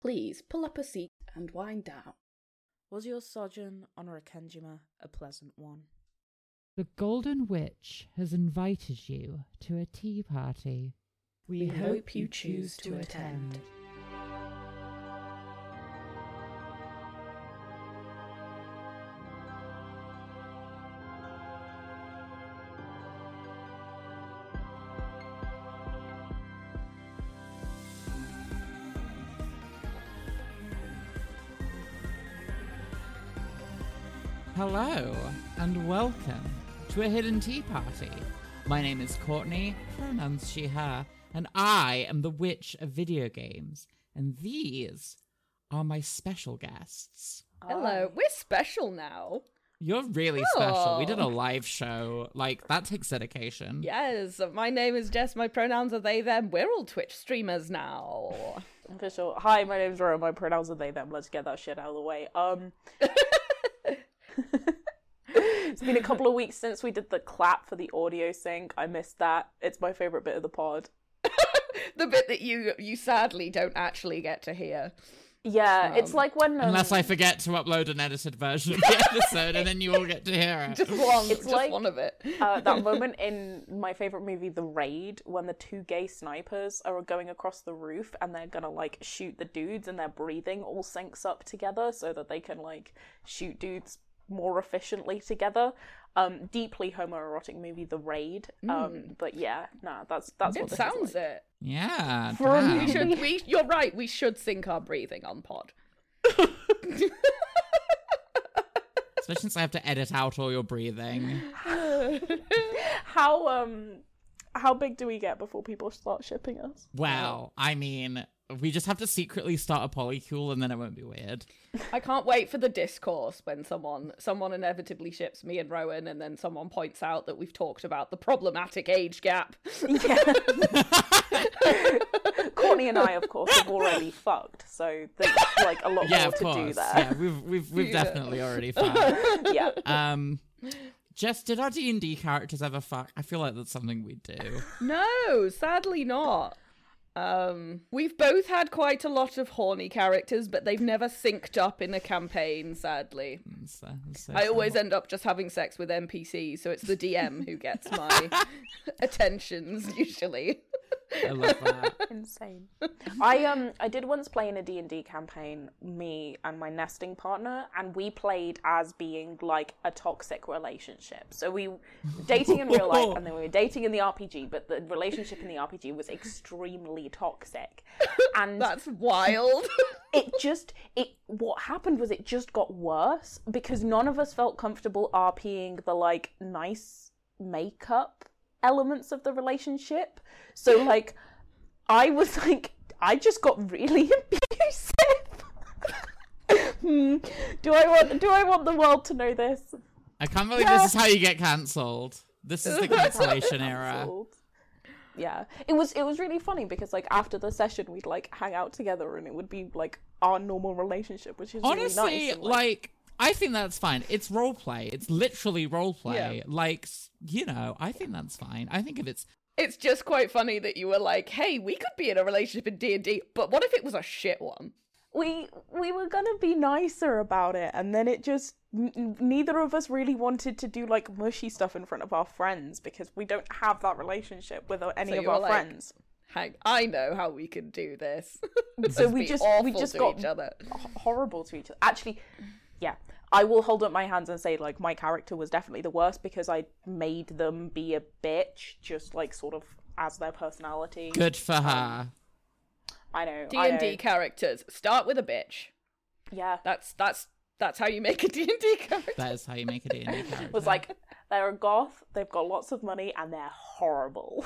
Please pull up a seat and wind down. Was your sojourn on Rakendjima a pleasant one? The Golden Witch has invited you to a tea party. We hope you choose to attend. Hello, and welcome to a hidden tea party. My name is Courtney, pronouns she, her, and I am the witch of video games. And these are my special guests. Hello, we're special now. You're really special. We did a live show. Like, that takes dedication. Yes, my name is Jess, my pronouns are they, them. We're all Twitch streamers now. Official. Hi, my name's Rora, my pronouns are they, them. Let's get that shit out of the way. It's been a couple of weeks since we did the clap for the audio sync. I missed that. It's my favourite bit of the pod. The bit that you sadly don't actually get to hear. Yeah, it's like when... Unless I forget to upload an edited version of the episode and then you all get to hear it. Just one. It's just like, one of it. That moment in my favourite movie, The Raid, when the two gay snipers are going across the roof and they're gonna, like, shoot the dudes and their breathing all syncs up together so that they can, like, shoot dudes more efficiently together. Deeply homoerotic movie, The Raid. But yeah, nah, that's what It this sounds is like. it. Yeah, For a damn. You're right, we should sync our breathing on pod. Especially since I have to edit out all your breathing. How big do we get before people start shipping us? Well, I mean, we just have to secretly start a polycule and then it won't be weird. I can't wait for the discourse when someone inevitably ships me and Rowan, and then someone points out that we've talked about the problematic age gap. Yeah. Courtney and I, of course, have already fucked, so there's like a lot more to do there. Yeah, we've definitely already fucked. Yeah. Jess, did our D&D characters ever fuck? I feel like that's something we do. No, sadly not. We've both had quite a lot of horny characters, but they've never synced up in a campaign, sadly. So I always end up just having sex with NPCs, so it's the DM who gets my attentions, usually. I love that. Insane. I did once play in a D&D campaign, me and my nesting partner, and we played as being like a toxic relationship. So we were dating in real life and then we were dating in the RPG, but the relationship in the RPG was extremely toxic. And That's wild. what happened was it just got worse because none of us felt comfortable RPing the like nice makeup elements of the relationship. So like I was like, I just got really abusive. Do I want the world to know this? I can't believe this is how you get cancelled. This is the cancellation era. Yeah, it was really funny because like after the session we'd like hang out together and it would be like our normal relationship, which is Honestly, really nice. And, like, I think that's fine. It's roleplay. It's literally roleplay. Yeah. Like, you know, I think that's fine. I think if it's... It's just quite funny that you were like, hey, we could be in a relationship in D&D, but what if it was a shit one? we were gonna be nicer about it, and then it just neither of us really wanted to do like mushy stuff in front of our friends because we don't have that relationship with any of our friends. Hang, I know how we can do this. So we just got each other. Horrible to each other. Actually, yeah, I will hold up my hands and say like my character was definitely the worst because I made them be a bitch, just like sort of as their personality. Good for her. I know. D&D characters start with a bitch. Yeah, That's how you make a D&D character. That is how you make a D&D character. it was like they're a goth, they've got lots of money, and they're horrible.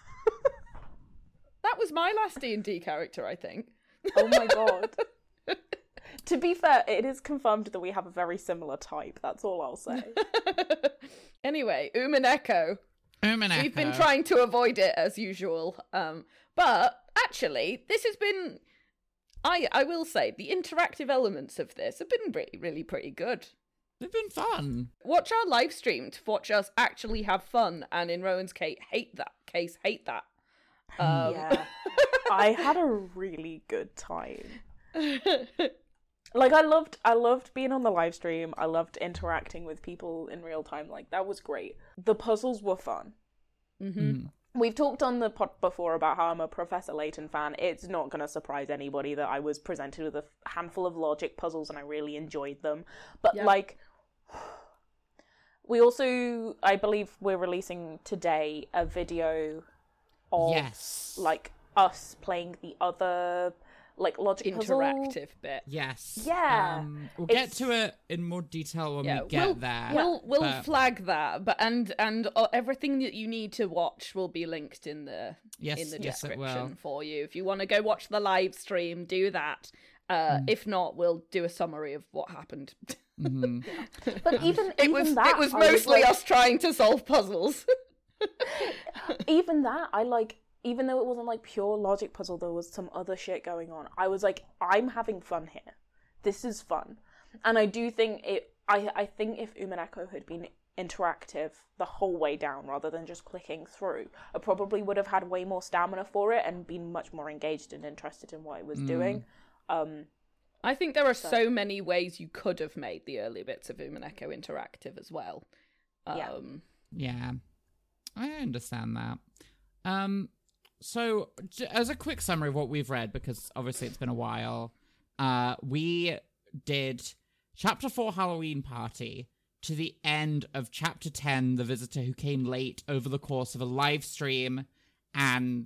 That was my last D&D character, I think. Oh my god. To be fair, it is confirmed that we have a very similar type. That's all I'll say. Anyway, Umineko. Umineko. We've been trying to avoid it as usual. But actually, this has been... I will say, the interactive elements of this have been really pretty good. They've been fun. Watch our live stream to watch us actually have fun, and in Rowan's case, hate that. Yeah. I had a really good time. Like, I loved being on the live stream. I loved interacting with people in real time. Like, that was great. The puzzles were fun. Mm-hmm. We've talked on the pod before about how I'm a Professor Layton fan. It's not going to surprise anybody that I was presented with a handful of logic puzzles and I really enjoyed them. But, like, we also, I believe we're releasing today a video of, like, us playing the other, like, logic puzzle. Interactive bit. Yes. Yeah. We'll get to it in more detail when we get there. We'll flag that, but and everything that you need to watch will be linked in the description for you. If you want to go watch the live stream, do that. If not, we'll do a summary of what happened. Mm-hmm. But even that, it was mostly us trying to solve puzzles. Even that, even though it wasn't like pure logic puzzle, there was some other shit going on. I was like, I'm having fun here. This is fun. And I do think I think if Umineko had been interactive the whole way down rather than just clicking through, I probably would have had way more stamina for it and been much more engaged and interested in what it was doing. I think there are so many ways you could have made the early bits of Umineko interactive as well. Yeah, I understand that. So, as a quick summary of what we've read, because obviously it's been a while, we did Chapter 4, Halloween Party, to the end of Chapter 10, The Visitor Who Came Late, over the course of a live stream and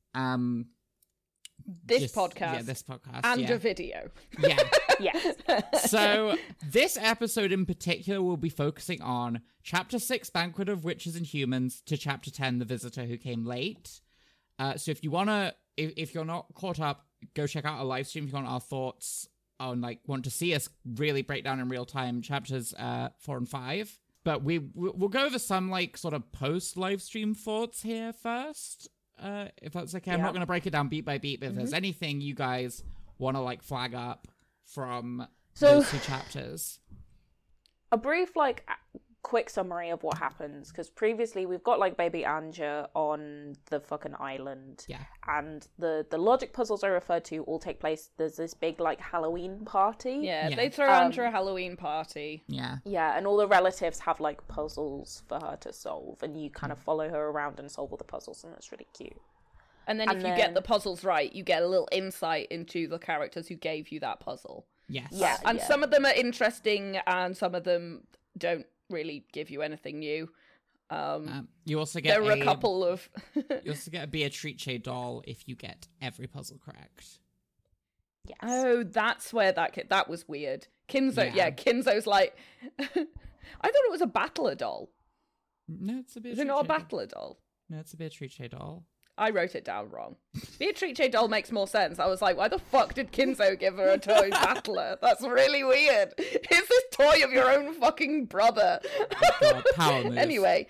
this podcast and a video. Yeah. Yes. So this episode in particular will be focusing on Chapter 6, Banquet of Witches and Humans, to Chapter 10, The Visitor Who Came Late. So if you wanna, if you're not caught up, go check out our live stream if you want our thoughts on, like, want to see us really break down in real time chapters 4 and 5. But we'll go over some, like, sort of post live stream thoughts here first. If that's okay. I'm not going to break it down beat by beat, but if there's anything you guys want to, like, flag up from those two chapters. A brief, like, quick summary of what happens, because previously we've got, like, baby Anja on the fucking island. Yeah. And the logic puzzles I referred to all take place, there's this big, like, Halloween party. Yeah, they throw Anja a Halloween party. Yeah. Yeah, and all the relatives have, like, puzzles for her to solve, and you kind of follow her around and solve all the puzzles, and it's really cute. And then if you get the puzzles right, you get a little insight into the characters who gave you that puzzle. Yes. Yeah. And some of them are interesting, and some of them don't really give you anything new. You also get a couple of you also get a Beatrice doll if you get every puzzle correct. Yes. Oh, that's where that was weird. Kinzo, Kinzo's like I thought it was a battler doll. No, it's a Beatrice. Is it not a battler doll? No, it's a Beatrice doll. I wrote it down wrong. Beatrice doll makes more sense. I was like, why the fuck did Kinzo give her a toy battler? That's really weird. It's this toy of your own fucking brother. Oh God, power move. Anyway,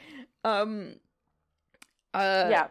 the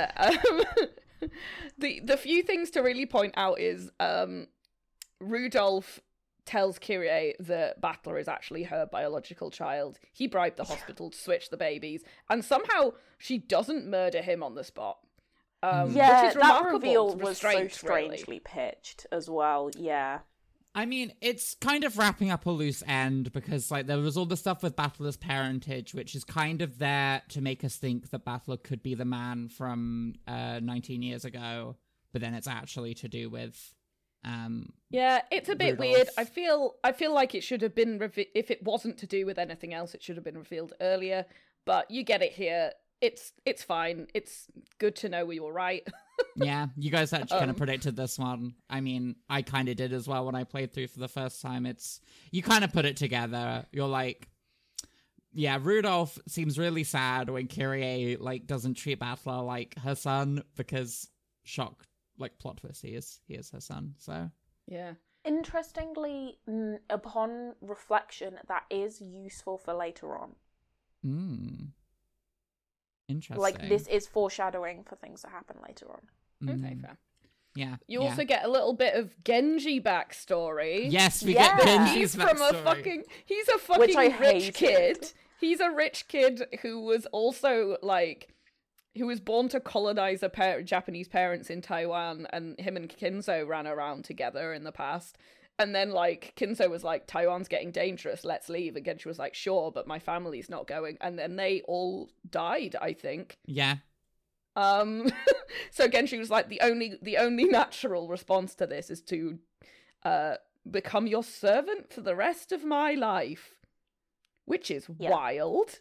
few things to really point out is Rudolph tells Kyrie that Battler is actually her biological child. He bribed the hospital to switch the babies, and somehow she doesn't murder him on the spot. Which is that reveal was so strangely really pitched as well. Yeah. I mean, it's kind of wrapping up a loose end because, like, there was all the stuff with Battler's parentage, which is kind of there to make us think that Battler could be the man from 19 years ago, but then it's actually to do with it's a bit Rudolph. weird. I feel like it should have been if it wasn't to do with anything else, it should have been revealed earlier, but you get it here. It's fine. It's good to know we were right. Yeah, you guys actually kind of predicted this one. I mean, I kind of did as well when I played through for the first time. You kind of put it together. You're like, yeah, Rudolph seems really sad when Kyrie, like, doesn't treat Battler like her son because, shock, like, plot twist, he is her son, so. Yeah. Interestingly, upon reflection, that is useful for later on. Interesting. Like, this is foreshadowing for things that happen later on. Okay, fair. Yeah. You also get a little bit of Genji backstory. Yes, we get Genji's He's from backstory. He's a fucking Which I rich hated. kid. He's a rich kid who was also, like, who was born to colonize Japanese parents in Taiwan, and him and Kinzo ran around together in the past. And then, like, Kinzo was like, Taiwan's getting dangerous, let's leave. And Genji was like, sure, but my family's not going. And then they all died, I think. Yeah. So Genji was like, the only natural response to this is to become your servant for the rest of my life. Which is wild.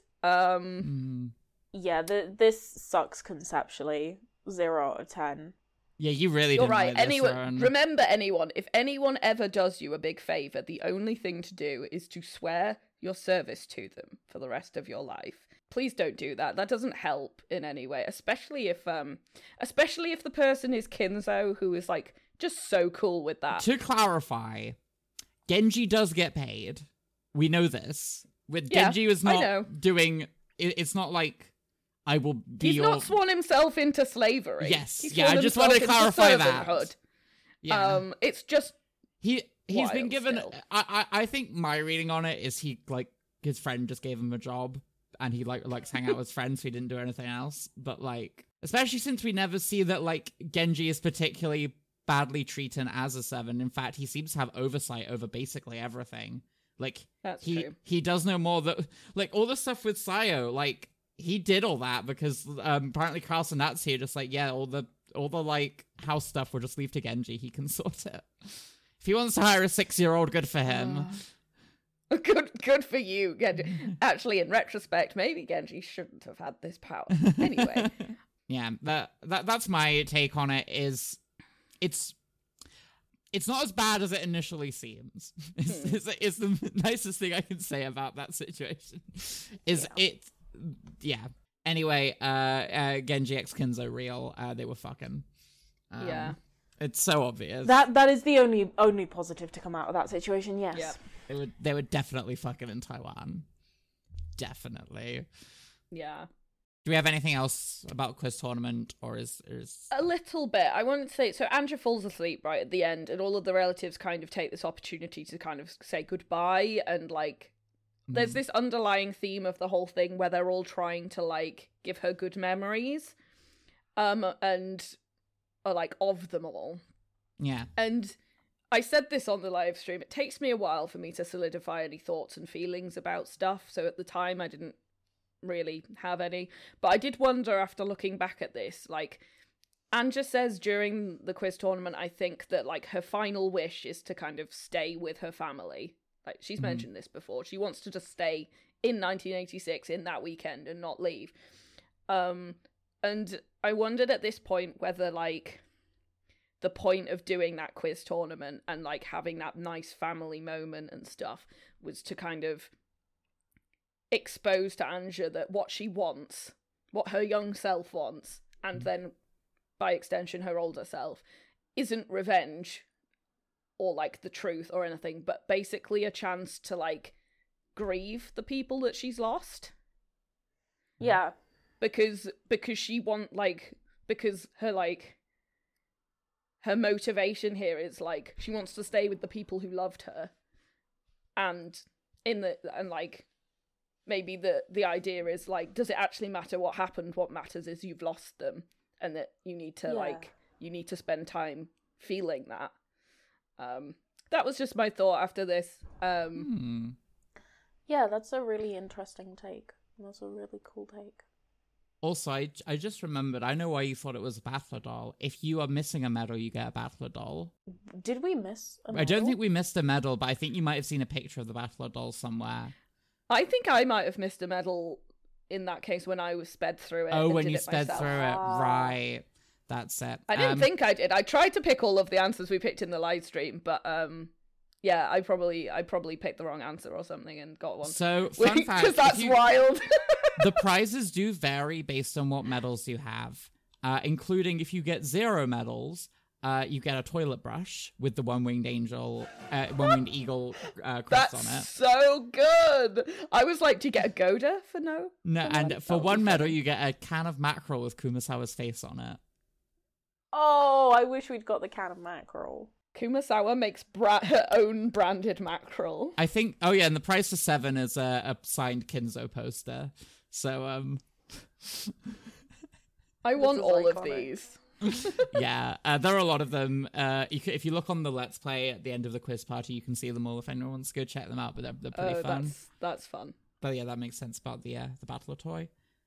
Yeah, this sucks conceptually. 0 out of 10. Yeah, you really didn't right. Like this, remember, if anyone ever does you a big favor, the only thing to do is to swear your service to them for the rest of your life. Please don't do that. That doesn't help in any way, especially if the person is Kinzo, who is like just so cool with that. To clarify, Genji does get paid. We know this. Genji was not doing. It's not like. I will be He's not sworn himself into slavery. Yes, I just want to clarify that. Yeah. It's just he's been given. I think my reading on it is his friend just gave him a job and he likes hang out with friends, so he didn't do anything else. But like, especially since we never see that like Genji is particularly badly treated as a 7. In fact, he seems to have oversight over basically everything. Like that's true. He does know more that like all the stuff with Sayo, like. He did all that because apparently Carlson that's here just like, yeah, all the like house stuff we'll just leave to Genji. He can sort it. If he wants to hire a 6-year-old, good for him. Good for you, Genji. Actually, in retrospect, maybe Genji shouldn't have had this power. Anyway. Yeah, that's my take on it. It's not as bad as it initially seems. It's the nicest thing I can say about that situation. Yeah. Anyway, Genji x Kinzo real. They were fucking. Yeah. It's so obvious. That is the only positive to come out of that situation. Yes. Yeah. They were definitely fucking in Taiwan. Definitely. Yeah. Do we have anything else about quiz tournament, or is a little bit? I wanted to say, so Anja falls asleep right at the end, and all of the relatives kind of take this opportunity to kind of say goodbye, and like. There's this underlying theme of the whole thing where they're all trying to, like, give her good memories, and, or, like, of them all. Yeah. And I said this on the live stream, it takes me a while for me to solidify any thoughts and feelings about stuff, so at the time I didn't really have any. But I did wonder after looking back at this, like, Anja says during the quiz tournament, I think that, like, her final wish is to kind of stay with her family. Like, she's mentioned this before. She wants to just stay in 1986 in that weekend and not leave. And I wondered at this point whether, like, the point of doing that quiz tournament and, like, having that nice family moment and stuff was to kind of expose to Anja that what she wants, what her young self wants, and then, by extension, her older self, isn't revenge or, like, the truth or anything, but basically a chance to, like, grieve the people that she's lost. Yeah. Because she because her, like, her motivation here is, like, she wants to stay with the people who loved her. And like, maybe the idea is, like, does it actually matter what happened? What matters is you've lost them, and that you need to, like, you need to spend time feeling that. That was just my thought after this. Yeah, that's a really interesting take. That's a really cool take. Also, I just remembered, I know why you thought it was a Battler doll. If you are missing a medal, you get a Battler doll. Did we miss a medal? I don't think we missed a medal, but I think you might have seen a picture of the Battler doll somewhere. I think I might have missed a medal in that case when I was sped through it. Oh, when you sped through it, right. That's it. I didn't think I did. I tried to pick all of the answers we picked in the live stream, but yeah, I probably picked the wrong answer or something and got one. So, fun fact, because that's wild. The prizes do vary based on what medals you have, including if you get 0 medals, you get a toilet brush with the one-winged eagle crest on it. That's so good. I was like, do you get a Goda for no? No, and for one medal, you get a can of mackerel with Kumasawa's face on it. Oh, I wish we'd got the can of mackerel. Kumasawa makes her own branded mackerel. I think. Oh yeah, and the price for 7 is a signed Kinzo poster. So I want all of these. Yeah, there are a lot of them. If you look on the Let's Play at the end of the quiz party, you can see them all if anyone wants to go check them out, but they're pretty fun. That's fun. But yeah, that makes sense about the Battler toy.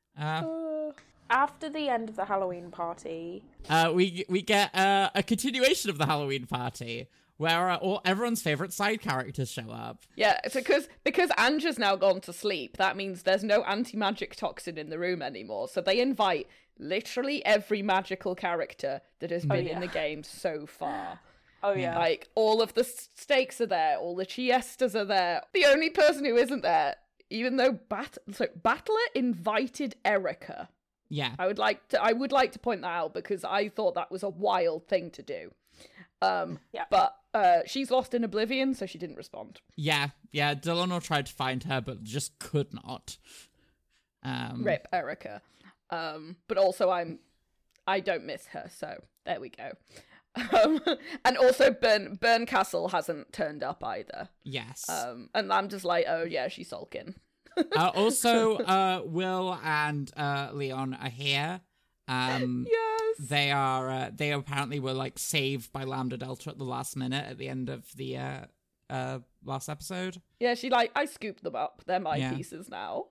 After the end of the Halloween party, we get a continuation of the Halloween party where everyone's favorite side characters show up. Yeah, it's because Ange's now gone to sleep. That means there's no anti-magic toxin in the room anymore. So they invite literally every magical character that has been in the game so far. Oh yeah, like all of the stakes are there, all the Chiestas are there. The only person who isn't there, even though Battler invited Erica. Yeah, I would like to point that out because I thought that was a wild thing to do. But she's lost in oblivion, so she didn't respond. Yeah. Delano tried to find her, but just could not. Rip Erica. But also I don't miss her, so there we go. And also Berncastle hasn't turned up either. Yes. And I'm just like, oh yeah, she's sulking. Also, Will and Leon are here. Yes. They apparently were like saved by Lambda Delta at the last minute at the end of the last episode. Yeah, I scooped them up. They're my pieces now.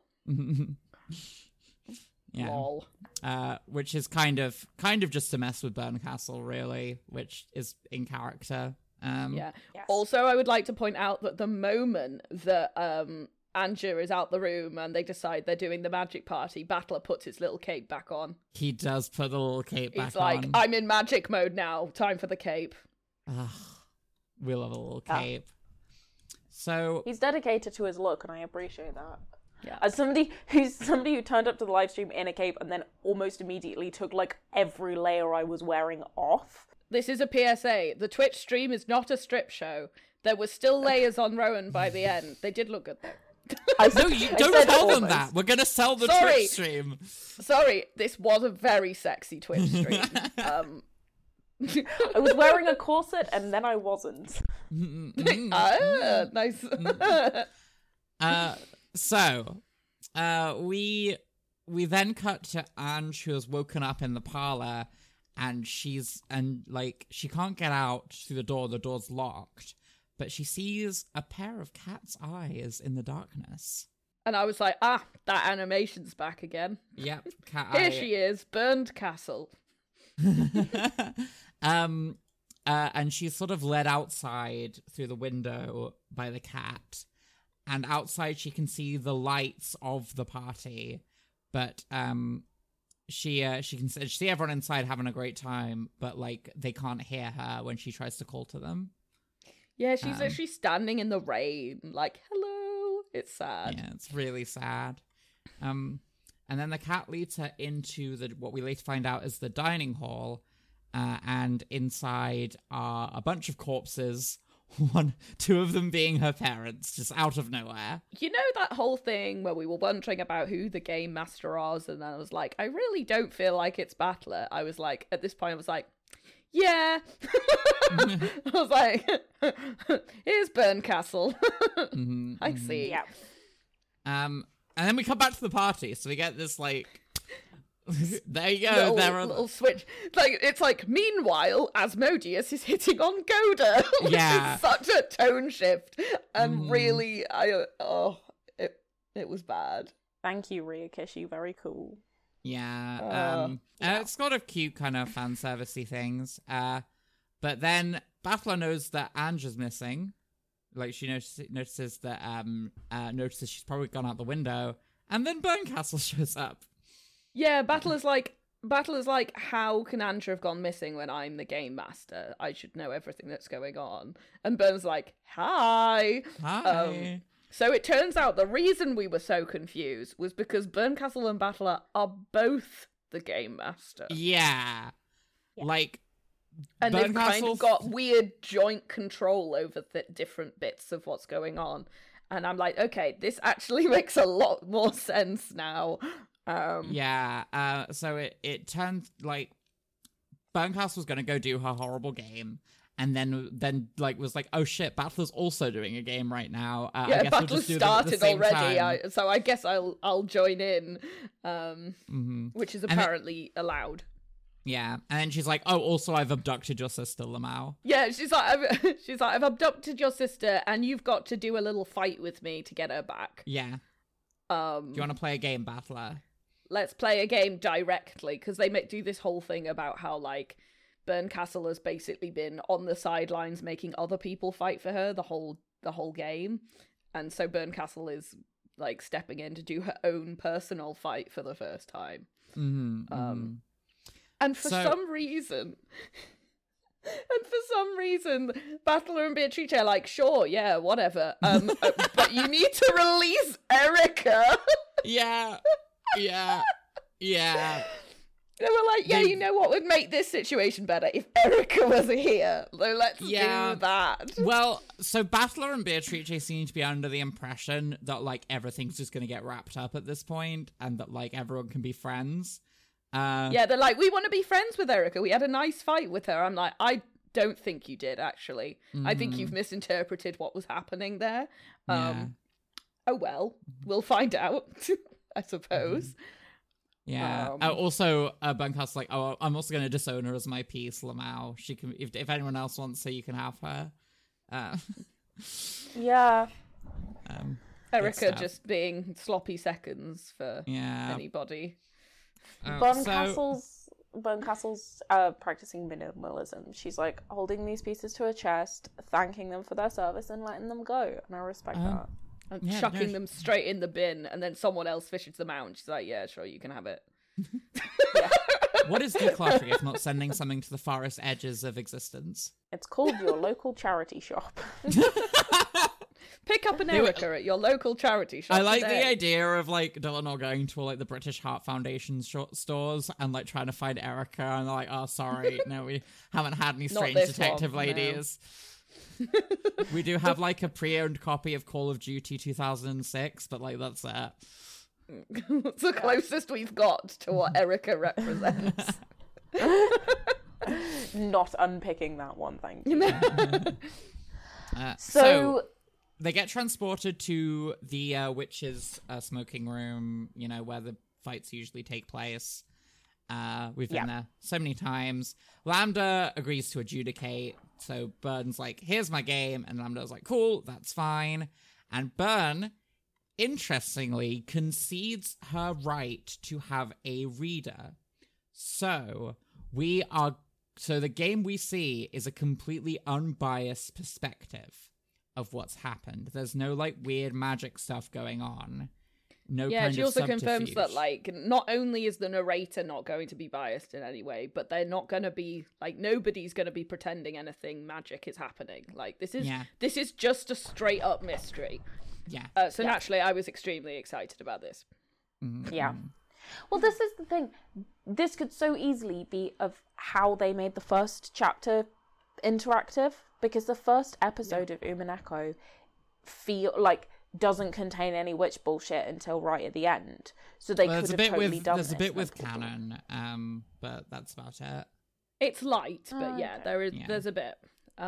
Yeah. Lol. Which is kind of just to mess with Berncastle, really, which is in character. Yes. Also, I would like to point out that the moment that Andrew is out the room and they decide they're doing the magic party, Battler puts his little cape back on. He does put the little cape back on. He's like, I'm in magic mode now. Time for the cape. We love a little cape. So he's dedicated to his look, and I appreciate that. Yeah. As somebody who turned up to the live stream in a cape and then almost immediately took like every layer I was wearing off. This is a PSA. The Twitch stream is not a strip show. There were still layers on Rowan by the end. They did look good though. No, you don't tell them that. We're gonna sell the Twitch stream. Sorry, this was a very sexy Twitch stream. I was wearing a corset and then I wasn't. Nice. So, we then cut to Ange, who has woken up in the parlor, and she can't get out through the door. The door's locked, but she sees a pair of cat's eyes in the darkness. And I was like, that animation's back again. Yep, cat eye. Here she is, Berncastle. And she's sort of led outside through the window by the cat. And outside she can see the lights of the party, but she can see everyone inside having a great time, but like they can't hear her when she tries to call to them. Yeah, she's actually standing in the rain, like hello. It's sad. Yeah, it's really sad. And then the cat leads her into what we later find out is the dining hall, and inside are a bunch of corpses. Two of them being her parents, just out of nowhere. You know that whole thing where we were wondering about who the game master was, and I was like, I really don't feel like it's Battler. I was like, at this point, I was like, yeah. I was like, here's Berncastle. I see. Yeah. And then we come back to the party, so we get this like. There you go. Little switch. Like it's like. Meanwhile, Asmodeus is hitting on Goda. Yeah, it's such a tone shift, and really, it was bad. Thank you, Ryokishi. Very cool. Yeah. It's got a cute kind of fan servicey things. But then Battler knows that Ange is missing. Like she notices that notices she's probably gone out the window, and then Berncastle shows up. Yeah, Battler's like, how can Andrew have gone missing when I'm the game master? I should know everything that's going on. And Bern's like, hi. So it turns out the reason we were so confused was because Berncastle and Battler are both the game master. Yeah. Like, and they've kind of got weird joint control over the different bits of what's going on. And I'm like, okay, this actually makes a lot more sense now. So it turned like Berncastle was going to go do her horrible game, and then like was like, oh shit, Battler's also doing a game right now. Yeah, I guess Battler's we'll started already, so I guess I'll join in, which is apparently allowed. Yeah, and then she's like, oh, also I've abducted your sister, Lamau. Yeah, she's like, I've abducted your sister, and you've got to do a little fight with me to get her back. Yeah. Do you want to play a game, Battler? Let's play a game directly, because they do this whole thing about how, like, Bernkastel has basically been on the sidelines making other people fight for her the whole game. And so Bernkastel is, like, stepping in to do her own personal fight for the first time. And for some reason... Battler and Beatrice are like, sure, yeah, whatever. But you need to release Erica. Yeah. They were like, yeah, you know what would make this situation better? If Erica was here. So let's do that. Well, so Battler and Beatrice seem to be under the impression that, like, everything's just going to get wrapped up at this point and that, like, everyone can be friends. Yeah, they're like, we want to be friends with Erica. We had a nice fight with her. I'm like, I don't think you did, actually. I think you've misinterpreted what was happening there. Oh, well, we'll find out, I suppose. Yeah. Also, Bernkastel's like, oh, I'm also going to disown her as my piece, Lamau. She can, if anyone else wants her, you can have her. Yeah. Erica just being sloppy seconds for anybody. Bernkastel's practicing minimalism. She's like holding these pieces to her chest, thanking them for their service, and letting them go. And I respect that. And chucking them straight in the bin, and then someone else fishes them out, and she's like, yeah, sure, you can have it. What is decluttering if not sending something to the farthest edges of existence? It's called your local charity shop. Pick up an Erica at your local charity shop. I like the idea of, like, Dylan going to, like, the British Heart Foundation stores and, like, trying to find Erica, and they're like, oh, sorry, no, we haven't had any strange detective ladies. No. We do have, like, a pre-owned copy of Call of Duty 2006, but, like, that's it. It's the closest we've got to what Erica represents. Not unpicking that one, thank you. So they get transported to the witch's smoking room, you know, where the fights usually take place. We've been there so many times. Lambda agrees to adjudicate. So Byrne's like, here's my game. And Lambda's like, cool, that's fine. And Byrne, interestingly, concedes her right to have a reader. So the game we see is a completely unbiased perspective of what's happened. There's no, like, weird magic stuff going on. She also confirms that, like, not only is the narrator not going to be biased in any way, but they're not going to be, like, nobody's going to be pretending anything magic is happening. Like, this is just a straight up mystery. Yeah. Naturally, I was extremely excited about this. Mm-hmm. Yeah. Well, this is the thing. This could so easily be of how they made the first chapter interactive, because the first episode of Umineko doesn't contain any witch bullshit until right at the end. So they could have totally done this. There's a bit with canon, but that's about it. It's light, but there's a bit.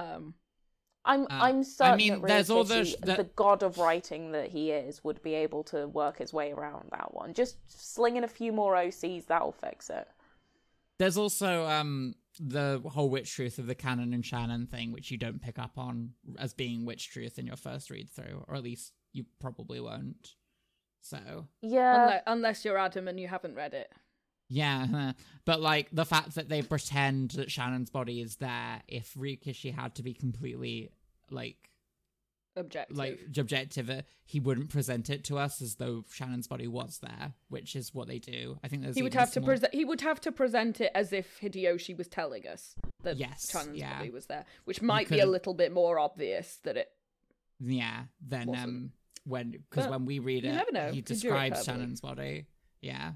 I'm certain that there's all the god of writing that he is would be able to work his way around that one. Just sling in a few more OCs, that'll fix it. There's also the whole witch truth of the canon and Shannon thing, which you don't pick up on as being witch truth in your first read through, or at least you probably won't. So yeah, unless you're Adam and you haven't read it. Yeah, but, like, the fact that they pretend that Shannon's body is there, if Rikishi had to be completely, like, objective, he wouldn't present it to us as though Shannon's body was there, which is what they do. I think there's he would have to present it as if Hideyoshi was telling us that Shannon's body was there, which might be a little bit more obvious that it. Yeah, then when we read it, he describes Shannon's body. Yeah.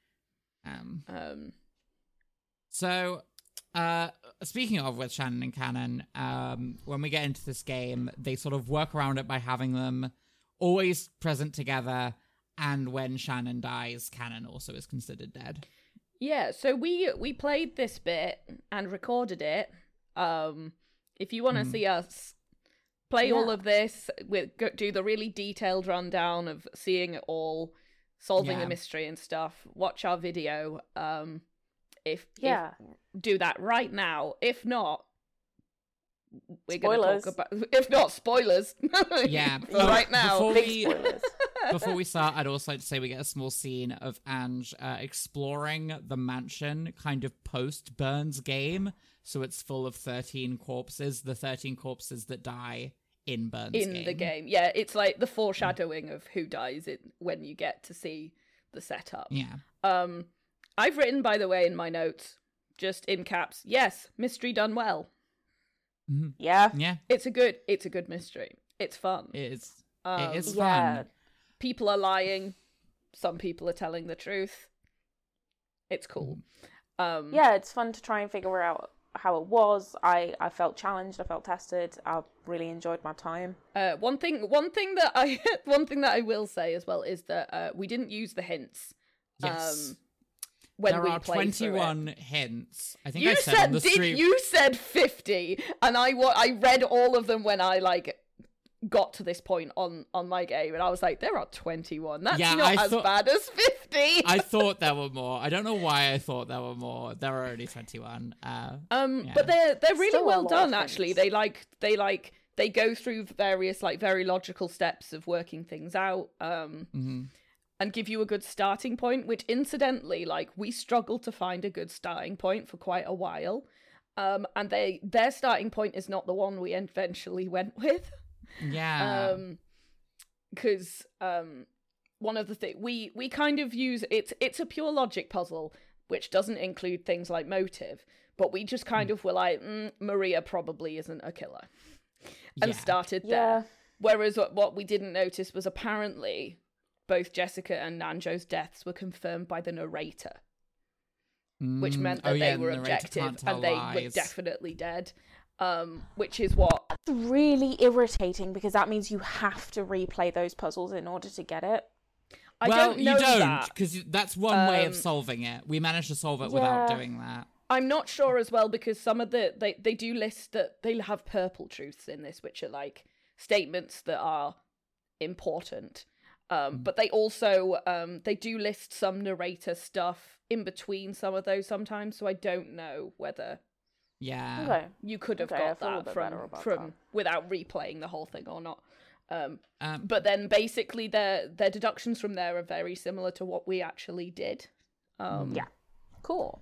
So, speaking of with Shannon and Canon, when we get into this game, they sort of work around it by having them always present together, and when Shannon dies, Canon also is considered dead. Yeah, so we played this bit and recorded it, If you want to see us play all of this, do the really detailed rundown of seeing it all, solving the mystery and stuff, watch our video. If do that right now. If not, we're going to talk about... If not, spoilers. Yeah. Right now. Before we start, I'd also like to say we get a small scene of Ange exploring the mansion kind of post-Burns game. So it's full of 13 corpses, the 13 corpses that die in Burns' game. In the game. Yeah, it's like the foreshadowing of who dies when you get to see the setup. Yeah. I've written, by the way, in my notes, just in caps, yes, mystery done well. Mm-hmm. Yeah. It's a good mystery. It's fun. It is fun. People are lying. Some people are telling the truth. It's cool. It's fun to try and figure out how it was. I felt challenged. I felt tested. I really enjoyed my time. One thing that I will say as well is that we didn't use the hints. Yes. When there we are played 21 hints. I think you I said on the stream. You said 50, and I read all of them when I got to this point on my game, and I was like, there are 21. That's not as bad as 50. I thought there were more. I don't know why I thought there were more. There are only 21. But they're really still well done, actually. They go through various very logical steps of working things out. And give you a good starting point, which incidentally, we struggled to find a good starting point for quite a while. And their starting point is not the one we eventually went with. Yeah. Because one of the things we kind of use, it's a pure logic puzzle, which doesn't include things like motive, but we just kind of were like, Maria probably isn't a killer. And started there. Whereas what we didn't notice was apparently both Jessica and Nanjo's deaths were confirmed by the narrator, which meant that they were objective and they were definitely dead, which is what... That's really irritating, because that means you have to replay those puzzles in order to get it. I don't know you don't, because that's one way of solving it. We managed to solve it without doing that. I'm not sure as well, because some of they do list that they have purple truths in this, which are statements that are important. But they also they do list some narrator stuff in between some of those sometimes, so I don't know whether you could have got that from without replaying the whole thing or not. But then basically their deductions from there are very similar to what we actually did. Cool.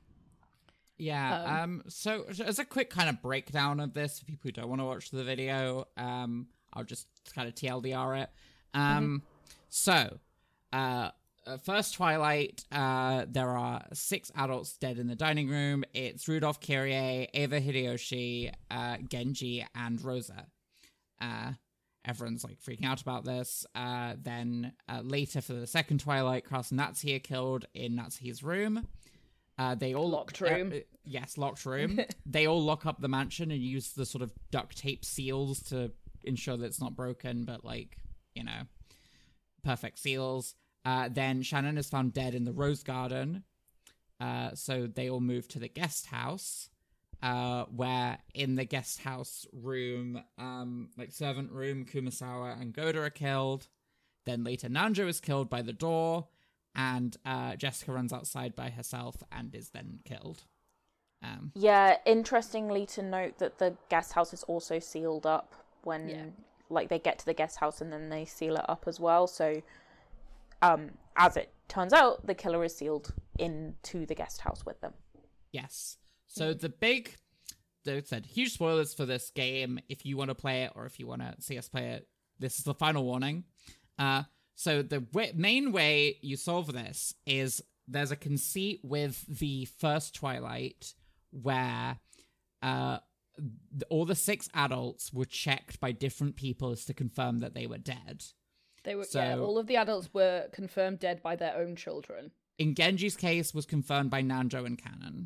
Yeah. So as a quick kind of breakdown of this, for people who don't want to watch the video, I'll just kind of TLDR it. So, first Twilight, there are 6 adults dead in the dining room. It's Rudolph, Kyrie, Ava Hideyoshi, Genji, and Rosa. Everyone's freaking out about this. Then later for the second Twilight, Kraus and Natsuhi are killed in Natsuhi's room. They all locked room. Locked room. They all lock up the mansion and use the sort of duct tape seals to ensure that it's not broken, but perfect seals. Then Shannon is found dead in the rose garden. So they all move to the guest house, where in the guest house room, servant room, Kumasawa and Goda are killed. Then later Nanjo is killed by the door, and Jessica runs outside by herself and is then killed. Interestingly to note that the guest house is also sealed up when they get to the guest house, and then they seal it up as well. So as it turns out, the killer is sealed into the guest house with them. Yes. So they said huge spoilers for this game. If you want to play it, or if you want to see us play it, this is the final warning. So the main way you solve this is there's a conceit with the first Twilight where all the 6 adults were checked by different people as to confirm that they were dead. They were, all of the adults were confirmed dead by their own children. In Genji's case, was confirmed by Nanjo and Kanon.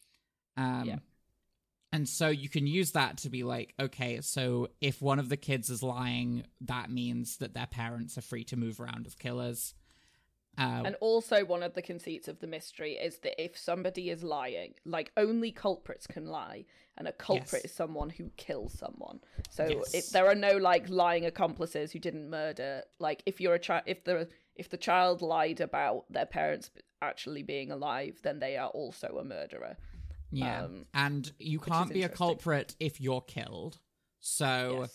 And so you can use that to be okay, so if one of the kids is lying, that means that their parents are free to move around as killers. And also one of the conceits of the mystery is that if somebody is lying, like only culprits can lie, and a culprit is someone who kills someone. So there are no like lying accomplices who didn't murder. Like if you're if the child lied about their parents actually being alive, then they are also a murderer. Yeah, and you can't be a culprit if you're killed. So,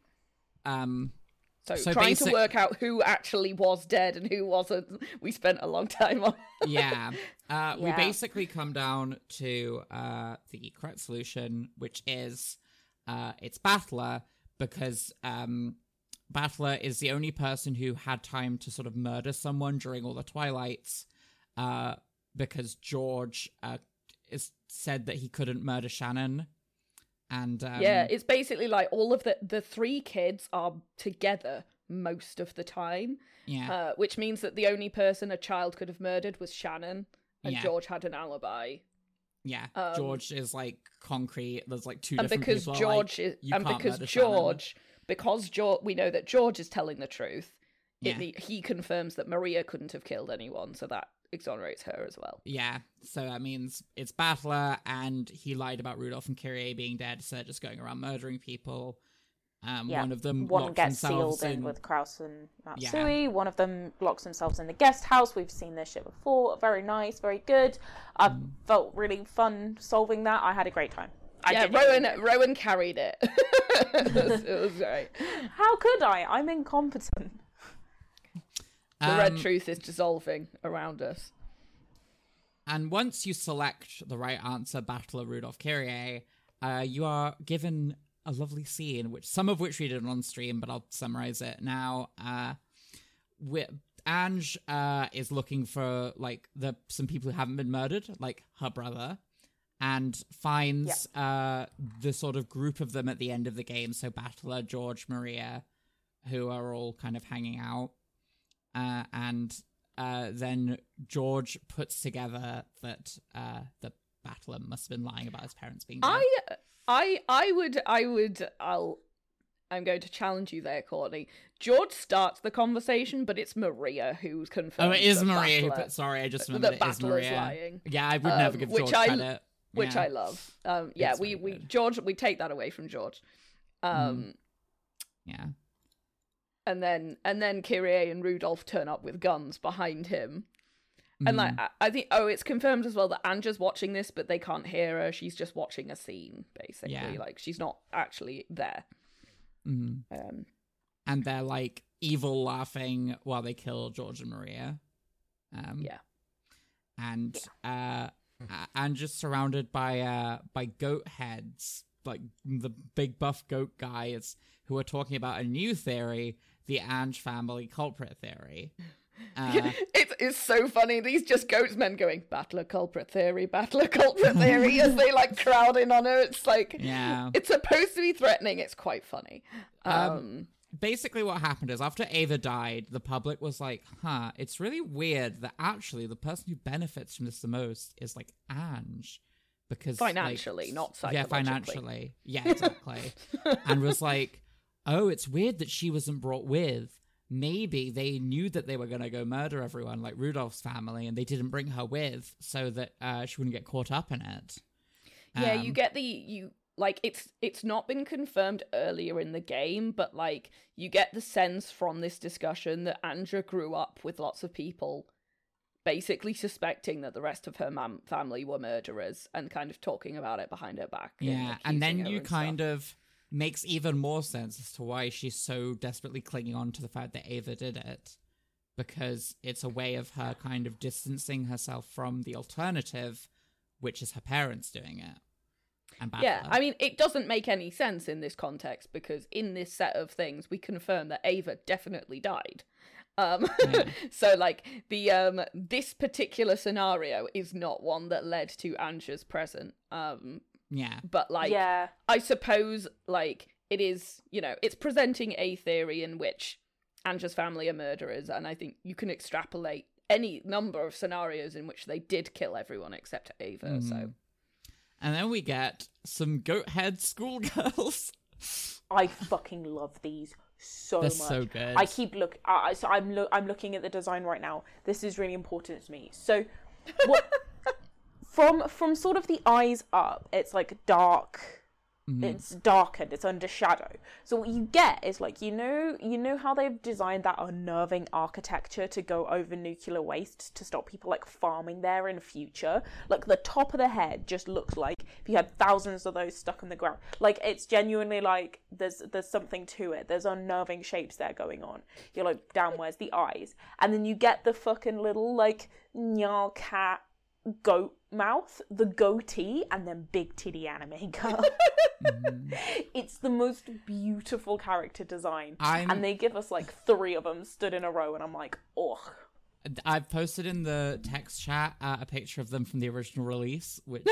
So trying to work out who actually was dead and who wasn't, we spent a long time on. We basically come down to the correct solution, which is it's Battler, because Battler is the only person who had time to sort of murder someone during all the Twilights, because George said that he couldn't murder Shannon. And it's basically like all of the three kids are together most of the time. Which means that the only person a child could have murdered was Shannon, and George had an alibi. George is like concrete. There's like two different people. Because George, we know that George is telling the truth. He confirms that Maria couldn't have killed anyone, so that exonerates her as well. So that means it's Battler, and he lied about Rudolph and Kyrie being dead, so they're just going around murdering people. One of them gets sealed in with Kraus and Matsui. One of them locks themselves in the guest house. We've seen this shit before. Very nice, very good. I felt really fun solving that. I had a great time. Rowan carried it. It was great. How could I? I'm incompetent. The red truth is dissolving around us. And once you select the right answer, Battler, Rudolph, Kyrie, you are given a lovely scene, some of which we did on stream, but I'll summarize it now. Ange is looking for like some people who haven't been murdered, like her brother, and finds the sort of group of them at the end of the game. So Battler, George, Maria, who are all kind of hanging out. And then George puts together that the Battler must have been lying about his parents being dead. I'm going to challenge you there, Courtney. George starts the conversation, but it's Maria who's confirmed. Oh, it is Maria who put. Sorry, I just remembered it is Maria. Lying. Yeah, I would never give George credit. Which I love. We take that away from George. Yeah. And then Kyrie and Rudolph turn up with guns behind him. And like I think it's confirmed as well that Anja's watching this, but they can't hear her. She's just watching a scene, basically. Like she's not actually there. And they're like evil laughing while they kill George and Maria. And Anja's surrounded by goat heads, like the big buff goat guys who are talking about a new theory, the Ange family culprit theory. It's so funny. These just goats men going, Battler culprit theory, as they like crowd in on her. It's like, it's supposed to be threatening. It's quite funny. Basically what happened is after Ava died, the public was like, it's really weird that actually the person who benefits from this the most is like Ange. Because financially, not psychologically. Yeah, financially. Yeah, exactly. And was like, oh, it's weird that she wasn't brought with. Maybe they knew that they were going to go murder everyone, like Rudolph's family, and they didn't bring her with so that she wouldn't get caught up in it. Yeah, you get it's not been confirmed earlier in the game, but like you get the sense from this discussion that Anja grew up with lots of people basically suspecting that the rest of her family were murderers and kind of talking about it behind her back. Yeah, and then you kind of makes even more sense as to why she's so desperately clinging on to the fact that Ava did it, because it's a way of her kind of distancing herself from the alternative, which is her parents doing it. Yeah, I mean, it doesn't make any sense in this context, because in this set of things, we confirm that Ava definitely died. So like the this particular scenario is not one that led to Anja's present. But like, I suppose like it is, it's presenting a theory in which Anja's family are murderers, and I think you can extrapolate any number of scenarios in which they did kill everyone except Ava. So, and then we get some goat head schoolgirls I fucking love these so They're much. So good. I keep so I'm looking at the design right now. This is really important to me. So, what from sort of the eyes up, it's like dark. Mm-hmm. It's darkened. It's under shadow. So what you get is like you know how they've designed that unnerving architecture to go over nuclear waste to stop people like farming there in future. Like the top of the head just looks like if you had thousands of those stuck in the ground. Like it's genuinely like there's something to it. There's unnerving shapes there going on. You're like, damn, where's the eyes? And then you get the fucking little like Nyarl cat goat mouth, the goatee, and then big titty anime girl. It's the most beautiful character design. And they give us like 3 of them stood in a row, and I'm like, ugh. I've posted in the text chat a picture of them from the original release, which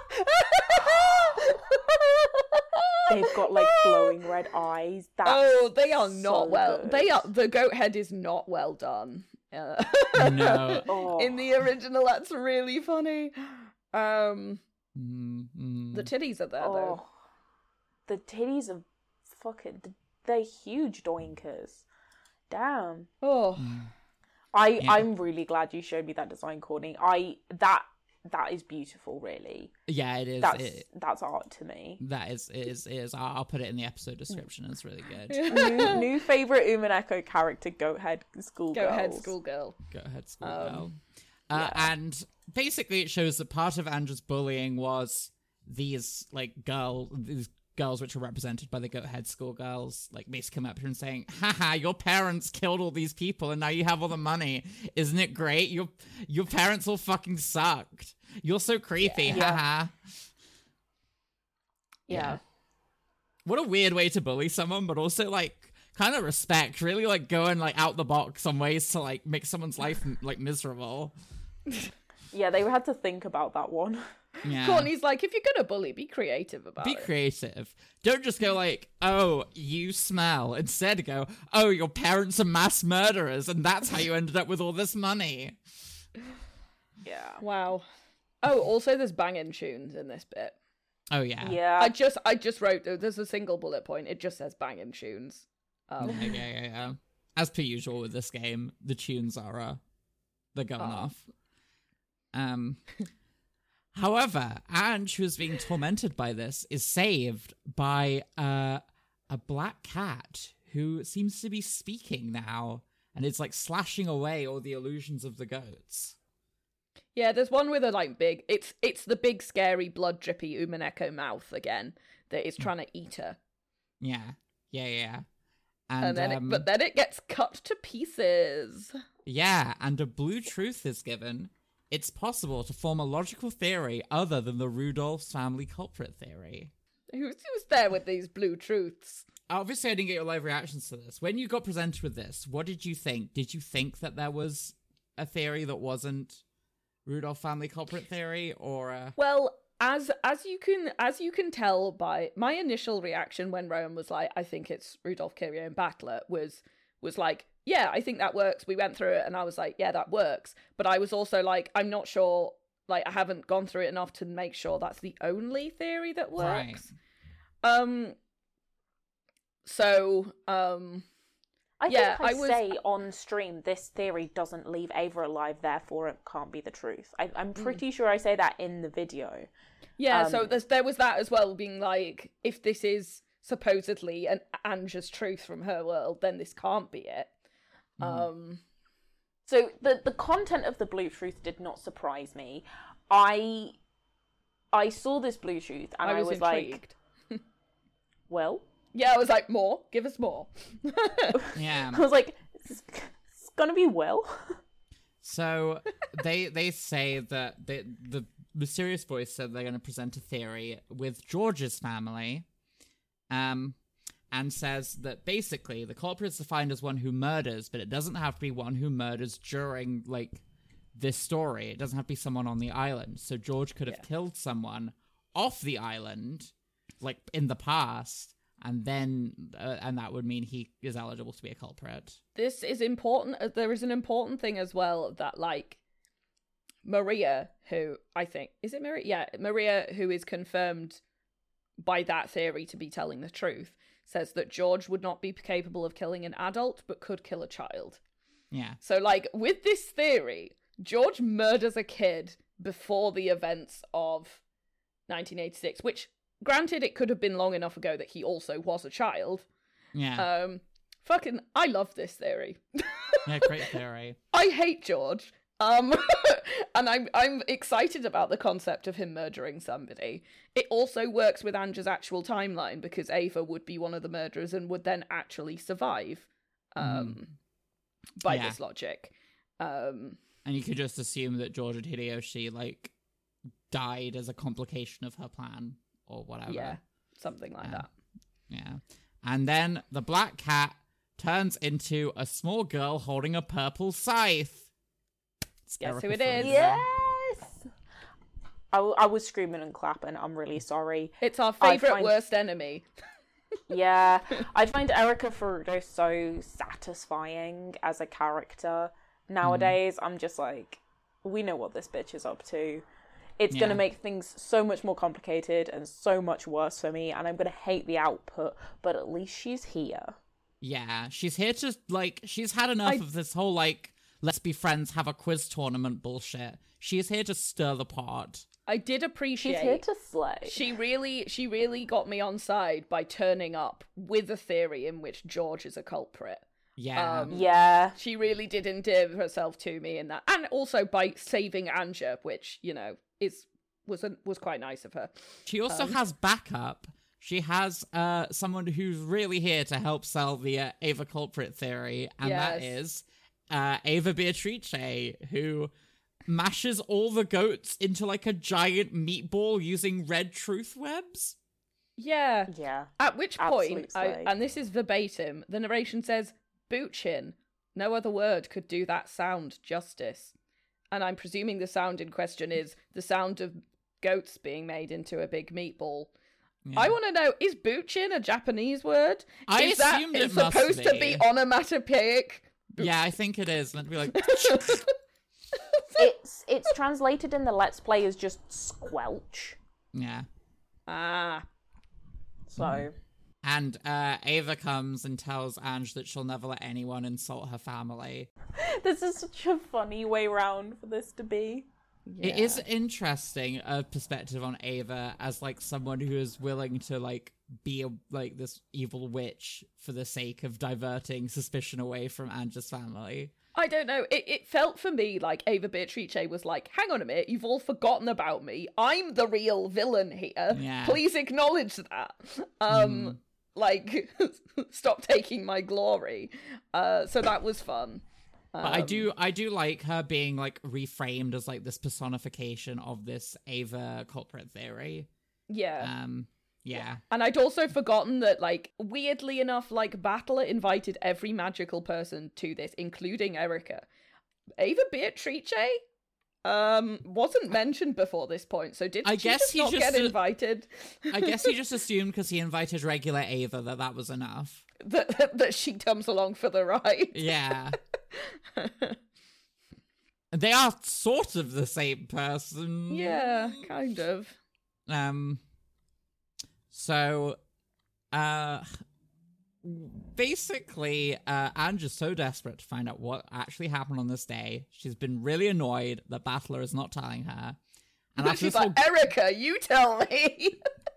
they've got like glowing red eyes. They are not well. Good. The goat head is not well done. No. In the original, that's really funny. The titties are there though. The titties are fucking. They're huge doinkers. Damn. Oh. I'm really glad you showed me that design, Courtney. That is beautiful, really. Yeah, it is. That's art to me. That is. I'll put it in the episode description. It's really good. New favorite Umineko character, Goathead Schoolgirl. Goathead Schoolgirl. Yeah. And basically, it shows that part of Andrew's bullying was these girls which are represented by the Goathead Schoolgirls, like basically coming up here and saying, haha, your parents killed all these people and now you have all the money. Isn't it great? Your parents all fucking sucked. You're so creepy, haha. Yeah. What a weird way to bully someone, but also like kind of respect, really like going like out the box on ways to like make someone's life like miserable. Yeah, they had to think about that one. Yeah. Courtney's like, if you're gonna bully, be creative about it. Be creative. Don't just go like, oh, you smell. Instead go, oh, your parents are mass murderers, and that's how you ended up with all this money. Yeah. Wow. Oh, also there's banging tunes in this bit. Oh yeah. Yeah. I just wrote, there's a single bullet point. It just says banging tunes. Yeah. As per usual with this game, the tunes are they're going off. However, Ange, who is being tormented by this, is saved by a black cat who seems to be speaking now, and it's like slashing away all the illusions of the goats. Yeah, there's one with a like big. It's the big scary blood drippy Umineko mouth again that is trying to eat her. Yeah. And then but then it gets cut to pieces. Yeah, and a blue truth is given. It's possible to form a logical theory other than the Rudolph's family culprit theory. Who's there with these blue truths? Obviously, I didn't get your live reactions to this. When you got presented with this, what did you think? Did you think that there was a theory that wasn't Rudolph family culprit theory, or? Well, as you can tell by my initial reaction when Rowan was like, "I think it's Rudolph, Kirio, and Battler," was like, yeah, I think that works. We went through it and I was like, yeah, that works. But I was also like, I'm not sure, like, I haven't gone through it enough to make sure that's the only theory that works. Right. I say on stream, this theory doesn't leave Ava alive, therefore it can't be the truth. I'm pretty sure I say that in the video. Yeah, so there was that as well, being like, if this is supposedly an Ange's truth from her world, then this can't be it. So the content of the blue truth did not surprise me. I saw this blue truth and I was intrigued. Like, well, yeah, I was like, more, give us more. Yeah, I was like, it's gonna be well. So they say that the mysterious voice said they're going to present a theory with George's family, and says that basically the culprit is defined as one who murders, but it doesn't have to be one who murders during, like, this story. It doesn't have to be someone on the island. So George could have killed someone off the island, like, in the past, and then, and that would mean he is eligible to be a culprit. This is important. There is an important thing as well that, like, Maria, who I think, is it Maria? Yeah, Maria, who is confirmed by that theory to be telling the truth, says that George would not be capable of killing an adult, but could kill a child. Yeah. So, like, with this theory, George murders a kid before the events of 1986, which, granted, it could have been long enough ago that he also was a child. Yeah. I love this theory. Yeah, great theory. I hate George. And I'm excited about the concept of him murdering somebody. It also works with Anja's actual timeline, because Ava would be one of the murderers and would then actually survive by this logic. And you could just assume that George and Hideyoshi, like, died as a complication of her plan or whatever. Yeah, something like that. Yeah. And then the black cat turns into a small girl holding a purple scythe. Guess who it is? Yes! I was screaming and clapping. I'm really sorry. It's our favourite worst enemy. Yeah. I find Erika Furuta so satisfying as a character. Nowadays, I'm just like, we know what this bitch is up to. It's going to make things so much more complicated and so much worse for me, and I'm going to hate the output, but at least she's here. Yeah, she's here to, like, she's had enough of this whole, like, let's be friends, have a quiz tournament bullshit. She is here to stir the pot. I did appreciate... She's here to slay. She really got me on side by turning up with a theory in which George is a culprit. Yeah. Yeah. She really did endear herself to me in that. And also by saving Anja, which, you know, was quite nice of her. She also has backup. She has someone who's really here to help sell the Ava culprit theory, and that is Ava Beatrice, who mashes all the goats into like a giant meatball using red truth webs. Yeah. Yeah. At which point, and this is verbatim, the narration says, "Boochin. No other word could do that sound justice." And I'm presuming the sound in question is the sound of goats being made into a big meatball. Yeah. I want to know, is boochin a Japanese word? I assumed it must be. Supposed to be onomatopoeic? Yeah, I think it is. Meant to be like... it's translated in the Let's Play as just squelch. Yeah. So... And Ava comes and tells Ange that she'll never let anyone insult her family. This is such a funny way round for this to be. Yeah. It is interesting, a perspective on Ava as, like, someone who is willing to, like, be, like, this evil witch for the sake of diverting suspicion away from Ange's family. I don't know. It felt for me like Ava Beatrice was like, hang on a minute, you've all forgotten about me. I'm the real villain here. Yeah. Please acknowledge that. Like, stop taking my glory. So that was fun. But I do like her being, like, reframed as, like, this personification of this Ava culprit theory. Yeah. Yeah. And I'd also forgotten that, like, weirdly enough, like, Battler invited every magical person to this, including Erika. Ava Beatrice wasn't mentioned before this point, so did she just not get invited? I guess he just assumed because he invited regular Ava that was enough. That she comes along for the ride. Yeah. They are sort of the same person. Yeah, kind of. So, basically, Ange is so desperate to find out what actually happened on this day. She's been really annoyed that Battler is not telling her. And she's like, Erika, you tell me!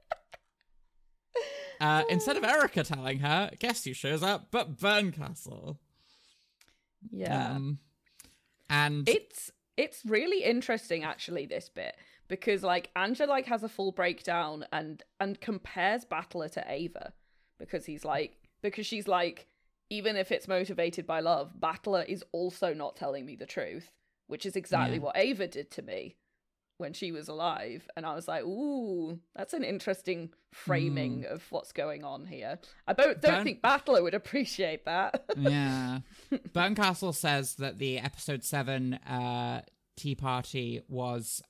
Instead of Erika telling her, guess who shows up but Berncastle. Yeah. And it's really interesting, actually, this bit. Because, like, Anja, like, has a full breakdown and compares Battler to Ava. Because she's like, even if it's motivated by love, Battler is also not telling me the truth. Which is exactly what Ava did to me when she was alive. And I was like, ooh, that's an interesting framing of what's going on here. I don't think Battler would appreciate that. Yeah. Berncastle says that the episode 7 tea party was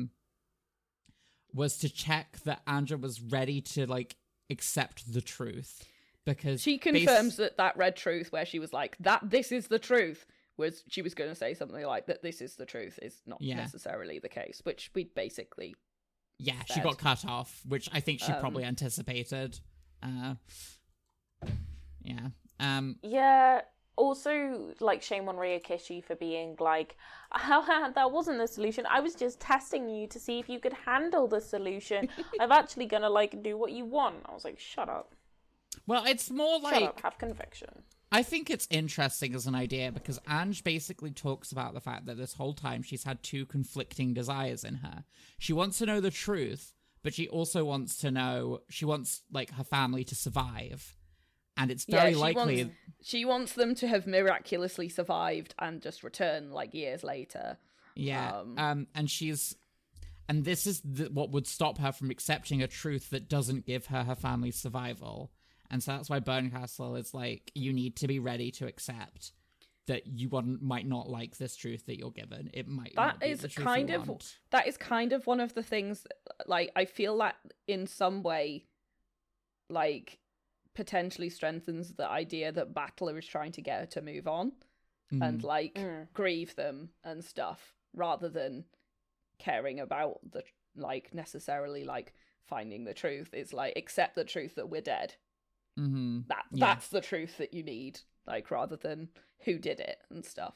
to check that Anja was ready to, like, accept the truth. Because she confirms that red truth where she was like, this is the truth, she was going to say something like that this is the truth is not necessarily the case, which we basically Yeah, she got cut off, which I think she probably anticipated. Yeah. Yeah. Also, like, shame on Ryokishi for being like, that wasn't the solution. I was just testing you to see if you could handle the solution. I'm actually gonna, like, do what you want. I was like, shut up. Well, it's more like... Shut up, have conviction. I think it's interesting as an idea because Ange basically talks about the fact that this whole time she's had two conflicting desires in her. She wants to know the truth, but she also wants to know... She wants, like, her family to survive. And it's very likely... She wants them to have miraculously survived and just return, like, years later. Yeah, and she's... And this is what would stop her from accepting a truth that doesn't give her family's survival. And so that's why Bernkastel is like, you need to be ready to accept that you might not like this truth that you're given. It might not be the truth you want. That is kind of one of the things, like, I feel that in some way, like... potentially strengthens the idea that Battler is trying to get her to move on and like grieve them and stuff rather than caring about the like necessarily like finding the truth. It's like accept the truth that we're dead. That's the truth that you need, like rather than who did it and stuff.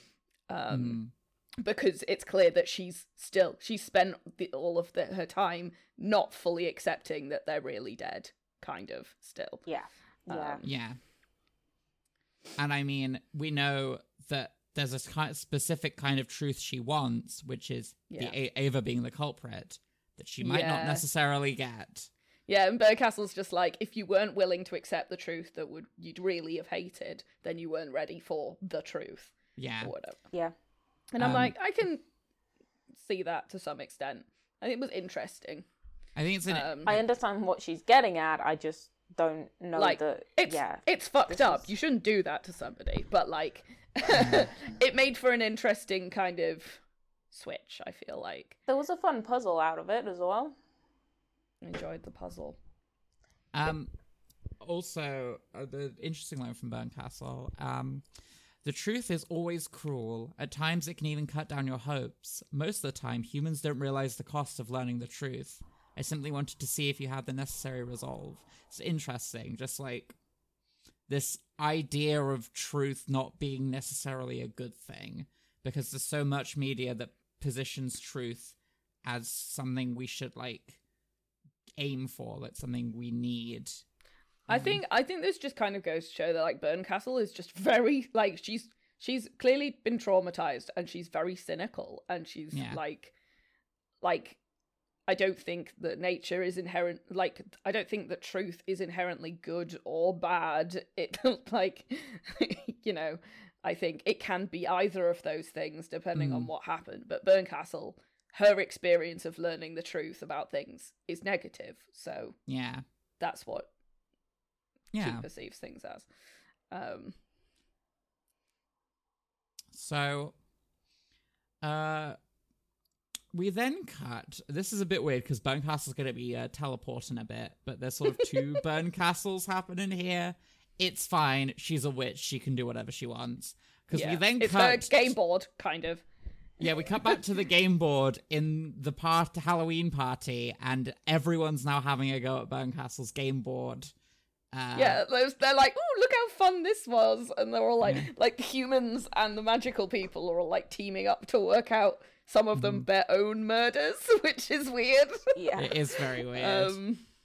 Because it's clear that she's spent all of her time not fully accepting that they're really dead. Kind of still. Yeah. And I mean, we know that there's a kind of specific kind of truth she wants, which is the Ava being the culprit, that she might not necessarily get. Yeah, and Bernkastel's just like, if you weren't willing to accept the truth that you'd really have hated, then you weren't ready for the truth. Yeah. Or whatever. Yeah. And I'm like, I can see that to some extent. I think it was interesting. I think it's I understand what she's getting at. I just don't know like, that. It's fucked up. You shouldn't do that to somebody. But like, it made for an interesting kind of switch. I feel like there was a fun puzzle out of it as well. Enjoyed the puzzle. Also, the interesting line from Bernkastel. The truth is always cruel. At times, it can even cut down your hopes. Most of the time, humans don't realize the cost of learning the truth. I simply wanted to see if you had the necessary resolve. It's interesting, just like this idea of truth not being necessarily a good thing, because there's so much media that positions truth as something we should like aim for, like something we need. I think this just kind of goes to show that like Bernkastel is just very like she's clearly been traumatized and she's very cynical and she's like I don't think that nature is inherent. Like, I don't think that truth is inherently good or bad. It, like, you know, I think it can be either of those things depending on what happened. But Bernkastel, her experience of learning the truth about things is negative. So, that's what she perceives things as. We then cut. This is a bit weird because Bernkastel's going to be teleporting a bit, but there's sort of two Bernkastels happening here. It's fine. She's a witch. She can do whatever she wants. Because we then it's her game board, kind of. Yeah, we cut back to the game board in the Halloween party, and everyone's now having a go at Bernkastel's game board. They're like, "Oh, look how fun this was," and they're all like humans and the magical people are all like teaming up to work out. Some of them their own murders, which is weird. Yeah, it is very weird.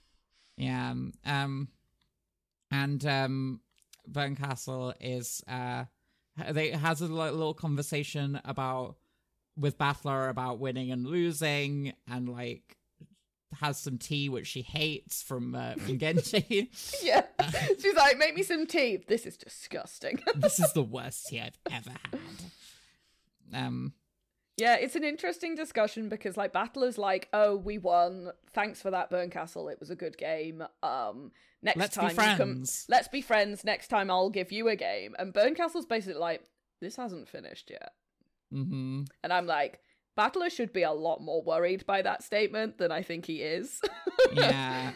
Bernkastel is has a little conversation with Battler about winning and losing, and like has some tea which she hates from Genji. Yeah, she's like, "Make me some tea. This is disgusting. This is the worst tea I've ever had." Yeah, it's an interesting discussion because like Battler's like, "Oh, we won. Thanks for that, Bernkastel. It was a good game. Let's be friends. Let's be friends. Next time I'll give you a game." And Bernkastel's basically like, "This hasn't finished yet." Mm-hmm. And I'm like, Battler should be a lot more worried by that statement than I think he is. Yeah.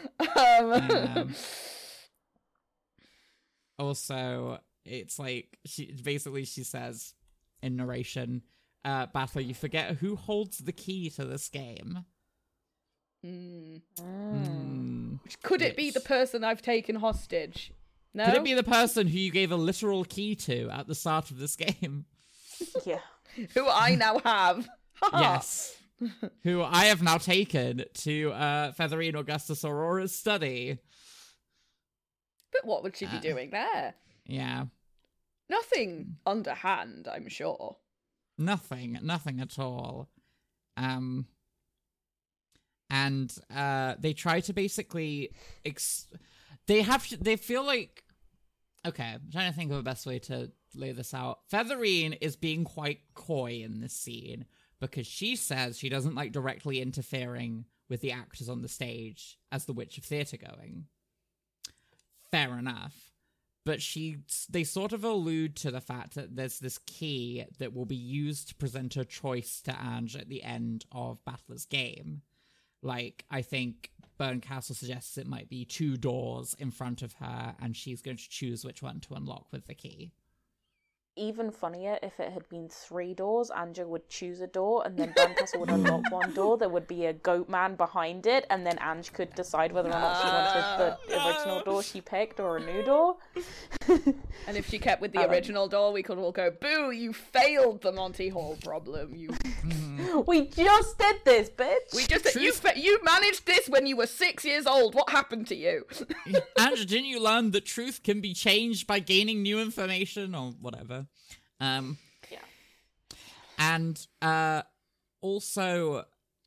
Also, it's like she says in narration, Battler, you forget who holds the key to this game. Could it be the person I've taken hostage? No? Could it be the person who you gave a literal key to at the start of this game? Yeah. Who I now have. Yes. Who I have now taken to Featherine Augustus Aurora's study. But what would she be doing there? Yeah. Nothing underhand, I'm sure. Nothing at all. And they try to basically they feel like, okay, I'm trying to think of the best way to lay this out. Featherine is being quite coy in this scene because she says she doesn't like directly interfering with the actors on the stage as the Witch of Theatre going. Fair enough. But they sort of allude to the fact that there's this key that will be used to present a choice to Ange at the end of Battler's game. Like, I think Berncastle suggests it might be 2 doors in front of her, and she's going to choose which one to unlock with the key. Even funnier if it had been 3 doors. Anja would choose a door, and then Berncastle would unlock one door. There would be a goat man behind it, and then Ange could decide whether or not she wanted the original door she picked or a new door. And if she kept with the original door, we could all go, "Boo! You failed the Monty Hall problem. You." We just did this, bitch. We just you managed this when you were 6 years old. What happened to you? Ange, didn't you learn that truth can be changed by gaining new information or whatever? Yeah. And also,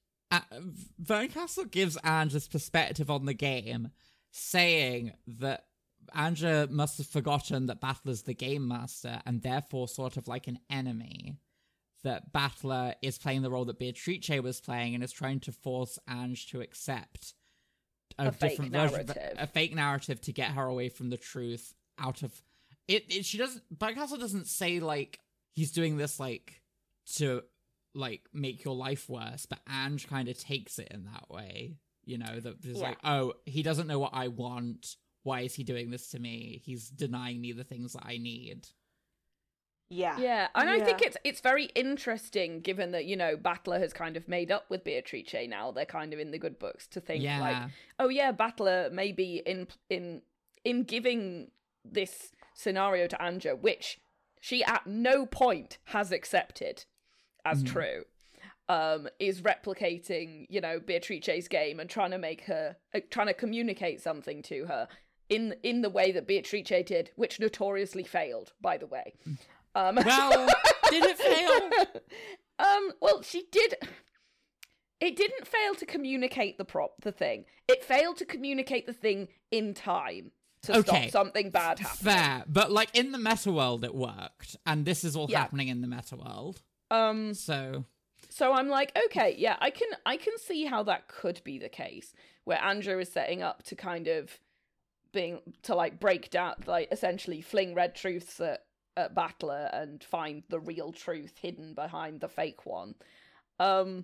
Berncastle gives Ange this perspective on the game, saying that Anja must have forgotten that Battler's the game master and therefore sort of like an enemy. That Battler is playing the role that Beatrice was playing and is trying to force Ange to accept a different version, a fake narrative to get her away from the truth out of it. She doesn't, Berncastle doesn't say like he's doing this like to like make your life worse, but Ange kind of takes it in that way, you know, that there's like, oh, he doesn't know what I want. Why is he doing this to me? He's denying me the things that I need. Yeah, and I think it's very interesting, given that, you know, Battler has kind of made up with Beatrice now. They're kind of in the good books to think like, oh yeah, Battler may be in giving this scenario to Anja, which she at no point has accepted as true, is replicating, you know, Beatrice's game and trying to make her, trying to communicate something to her in the way that Beatrice did, which notoriously failed, by the way. Well, did it fail? Well, she did. It didn't fail to communicate the thing. It failed to communicate the thing in time to stop something bad happening. Fair, but like in the meta world, it worked, and this is all happening in the meta world. So I'm like, okay, yeah, I can see how that could be the case, where Anja is setting up to kind of break down, like essentially fling red truths at Battler and find the real truth hidden behind the fake one. But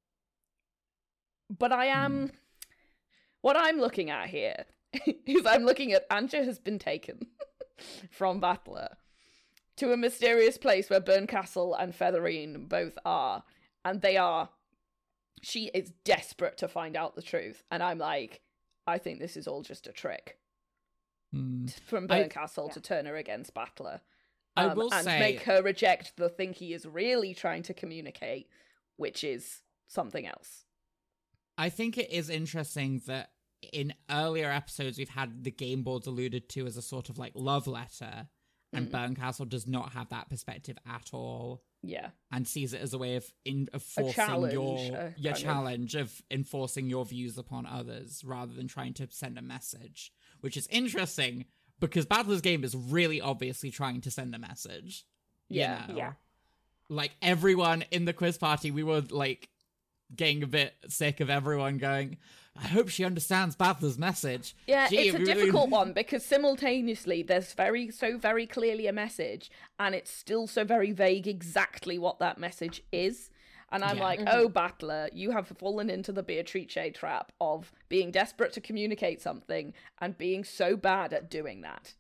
what I'm looking at here is I'm looking at Anja has been taken from Battler to a mysterious place where Berncastle and Featherine both are, and she is desperate to find out the truth, and I'm like, I think this is all just a trick from Berncastle to turn her against Battler. I will say, make her reject the thing he is really trying to communicate, which is something else. I think it is interesting that in earlier episodes we've had the game boards alluded to as a sort of like love letter, and Berncastle does not have that perspective at all. Yeah, and sees it as a way of enforcing your challenge of enforcing your views upon others rather than trying to send a message, which is interesting. Because Battler's game is really obviously trying to send a message. Yeah. You know? Like, everyone in the quiz party, we were, like, getting a bit sick of everyone going, I hope she understands Battler's message. Yeah, it's a difficult one, because simultaneously there's so very clearly a message, and it's still so very vague exactly what that message is. And I'm like, oh, Battler, you have fallen into the Beatrice trap of being desperate to communicate something and being so bad at doing that.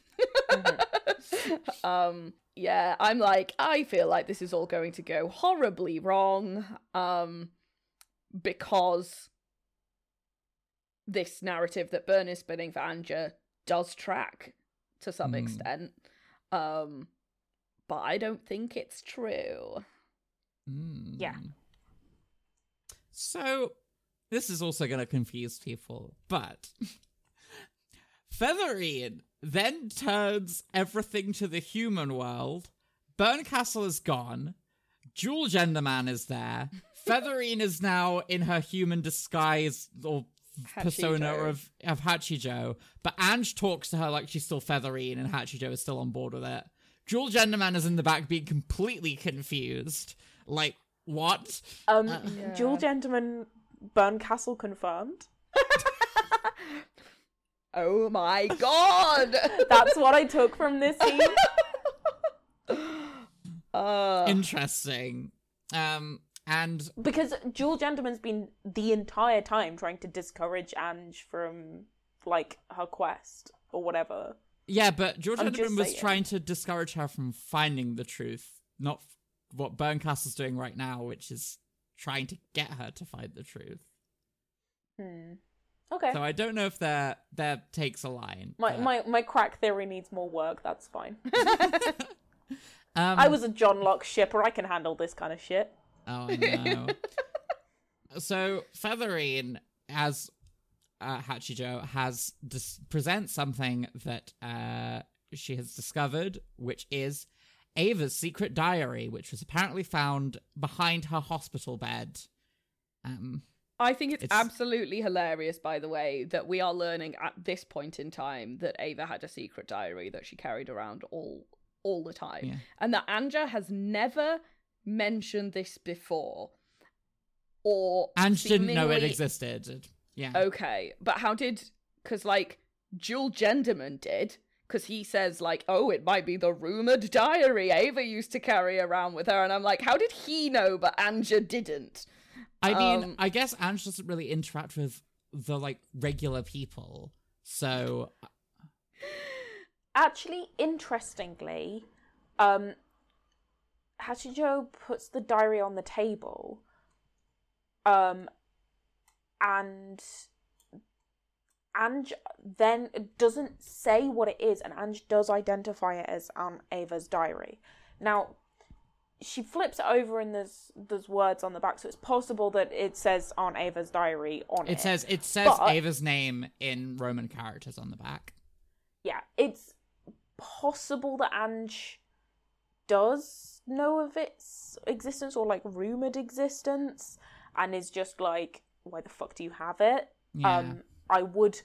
Yeah, I'm like, I feel like this is all going to go horribly wrong, because this narrative that Byrne is spinning for Anja does track to some extent. But I don't think it's true. Yeah. So, this is also going to confuse people, but Featherine then turns everything to the human world. Berncastle is gone. Dual Gender Man is there. Featherine is now in her human disguise or persona of Hachijo, but Ange talks to her like she's still Featherine and Hachijo is still on board with it. Dual Gender Man is in the back being completely confused. Like, what? Dual Gentleman Berncastle confirmed. Oh my god! That's what I took from this scene. Interesting. And because Dual Gentleman's been the entire time trying to discourage Ange from, like, her quest or whatever. Yeah, but Dual Gentleman was trying to discourage her from finding the truth, not what Berncastle's doing right now, which is trying to get her to find the truth. Okay. So I don't know if their takes align. My crack theory needs more work. That's fine. I was a John Locke shipper. I can handle this kind of shit. Oh, I know. So Featherine, as Hachijo, has presents something that she has discovered, which is Ava's secret diary, which was apparently found behind her hospital bed. I think it's absolutely hilarious, by the way, that we are learning at this point in time that Ava had a secret diary that she carried around all the time. Yeah. And that Anja has never mentioned this before. Or Ange didn't know it existed. Yeah. Okay. But how did... Because, like, Dual Genderman did. Because he says, like, oh, it might be the rumoured diary Ava used to carry around with her. And I'm like, how did he know but Anja didn't? I mean, I guess Ange doesn't really interact with the, like, regular people. So... Actually, interestingly, Hachijo puts the diary on the table, and Ange then doesn't say what it is, and Ange does identify it as Ava's diary. Now, she flips it over and there's words on the back, so it's possible that it says Aunt Ava's diary on it. It says Ava's name in Roman characters on the back. Yeah, it's possible that Ange does know of its existence or, like, rumoured existence and is just like, why the fuck do you have it? Yeah. I would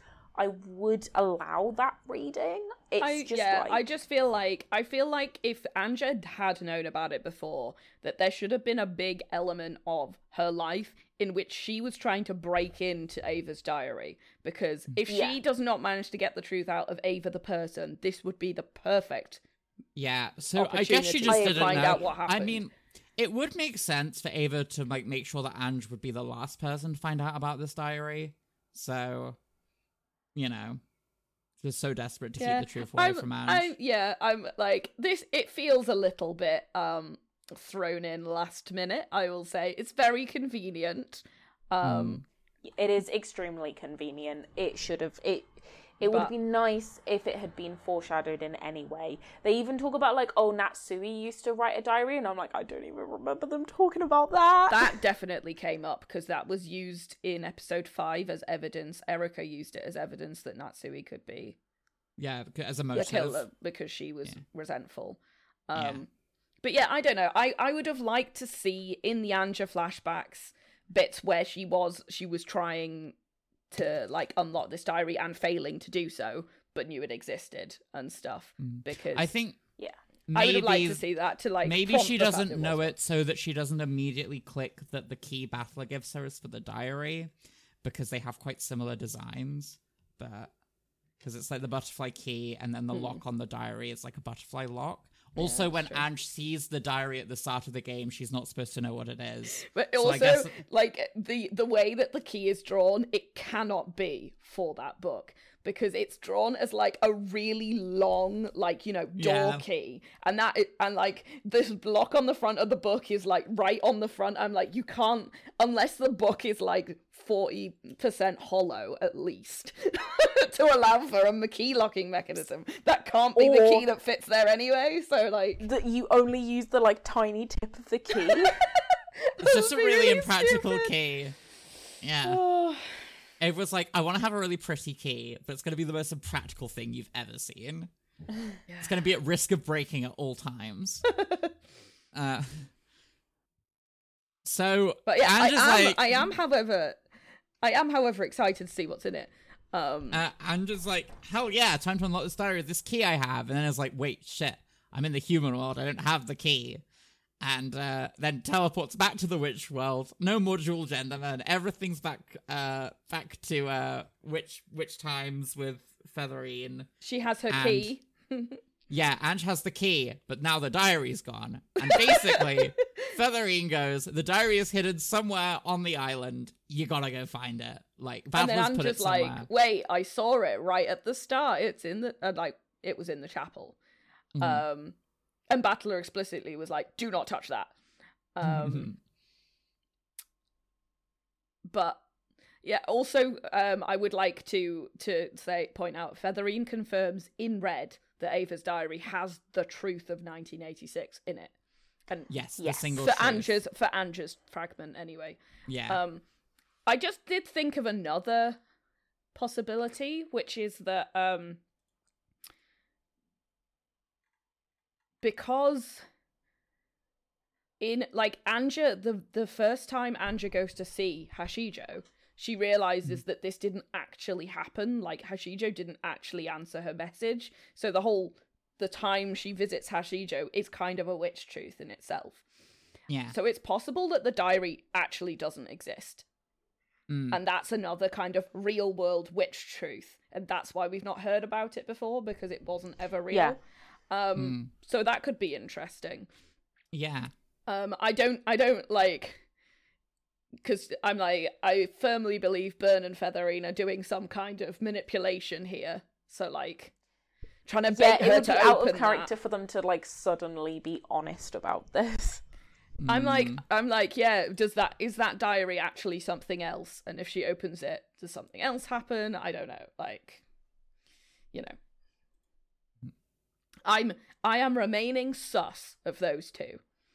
allow that reading. I feel like if Anja had known about it before, that there should have been a big element of her life in which she was trying to break into Ava's diary. Because if she does not manage to get the truth out of Ava the person, this would be the perfect so I guess she just didn't find know. out what happened. I mean, it would make sense for Ava to, like, make sure that Ange would be the last person to find out about this diary. So, you know, just so desperate to keep the truth away from Ange. I'm like, this, it feels a little bit thrown in last minute, I will say. It's very convenient. It is extremely convenient. It would be nice if it had been foreshadowed in any way. They even talk about, like, oh, Natsui used to write a diary, and I'm like, I don't even remember them talking about that. That definitely came up, because that was used in episode 5 as evidence. Erika used it as evidence that Natsui could be... Yeah, as a motive. The killer, because she was resentful. But yeah, I don't know. I would have liked to see, in the Anja flashbacks, bits where she was trying to, like, unlock this diary and failing to do so, but knew it existed and stuff. Because I think I would have liked to see that, to, like, maybe she doesn't know it so that she doesn't immediately click that the key Battler gives her is for the diary, because they have quite similar designs, but because it's like the butterfly key and then the lock on the diary is like a butterfly lock. Also, when Ange sees the diary at the start of the game, she's not supposed to know what it is. But so also, like, the way that the key is drawn, it cannot be for that book. Because it's drawn as, like, a really long, like, you know, door key. And like, this block on the front of the book is, like, right on the front. I'm like, you can't, unless the book is, like, 40% hollow at least to allow for a key locking mechanism. That can't be the key that fits there anyway, so like... That you only use the like tiny tip of the key. It's just a really impractical key. Yeah. It was like, I want to have a really pretty key, but it's going to be the most impractical thing you've ever seen. Yeah. It's going to be at risk of breaking at all times. So, but yeah, I am, however, excited to see what's in it. I'm just like, hell yeah, time to unlock this diary with this key I have. And then it's like, wait, shit, I'm in the human world, I don't have the key. And then teleports back to the witch world. No more dual gender, man. Everything's back to witch times with Featherine. She has her key. Yeah, Ange has the key, but now the diary's gone. And basically, Featherine goes, the diary is hidden somewhere on the island. You gotta go find it. Like, Battler's put it somewhere. Like, wait, I saw it right at the start. It's in the it was in the chapel. Mm-hmm. And Battler explicitly was like, do not touch that. But yeah, also I would like to point out Featherine confirms in red that Ava's diary has the truth of 1986 in it. And yes, the single for Ange's fragment anyway. Yeah. I just did think of another possibility, which is that because in like Anja, the first time Anja goes to see Hashijo, she realizes that this didn't actually happen. Like, Hashijo didn't actually answer her message. So the time she visits Hashijo is kind of a witch truth in itself. Yeah. So it's possible that the diary actually doesn't exist. And that's another kind of real world witch truth. And that's why we've not heard about it before, because it wasn't ever real. Yeah. So that could be interesting. Yeah. I don't like... Because I'm like, I firmly believe Byrne and Featherine are doing some kind of manipulation here. So, like, trying to bait her to open out of character for them to, like, suddenly be honest about this. I'm like, yeah, is that diary actually something else? And if she opens it, does something else happen? I don't know. Like, you know. I am remaining sus of those two.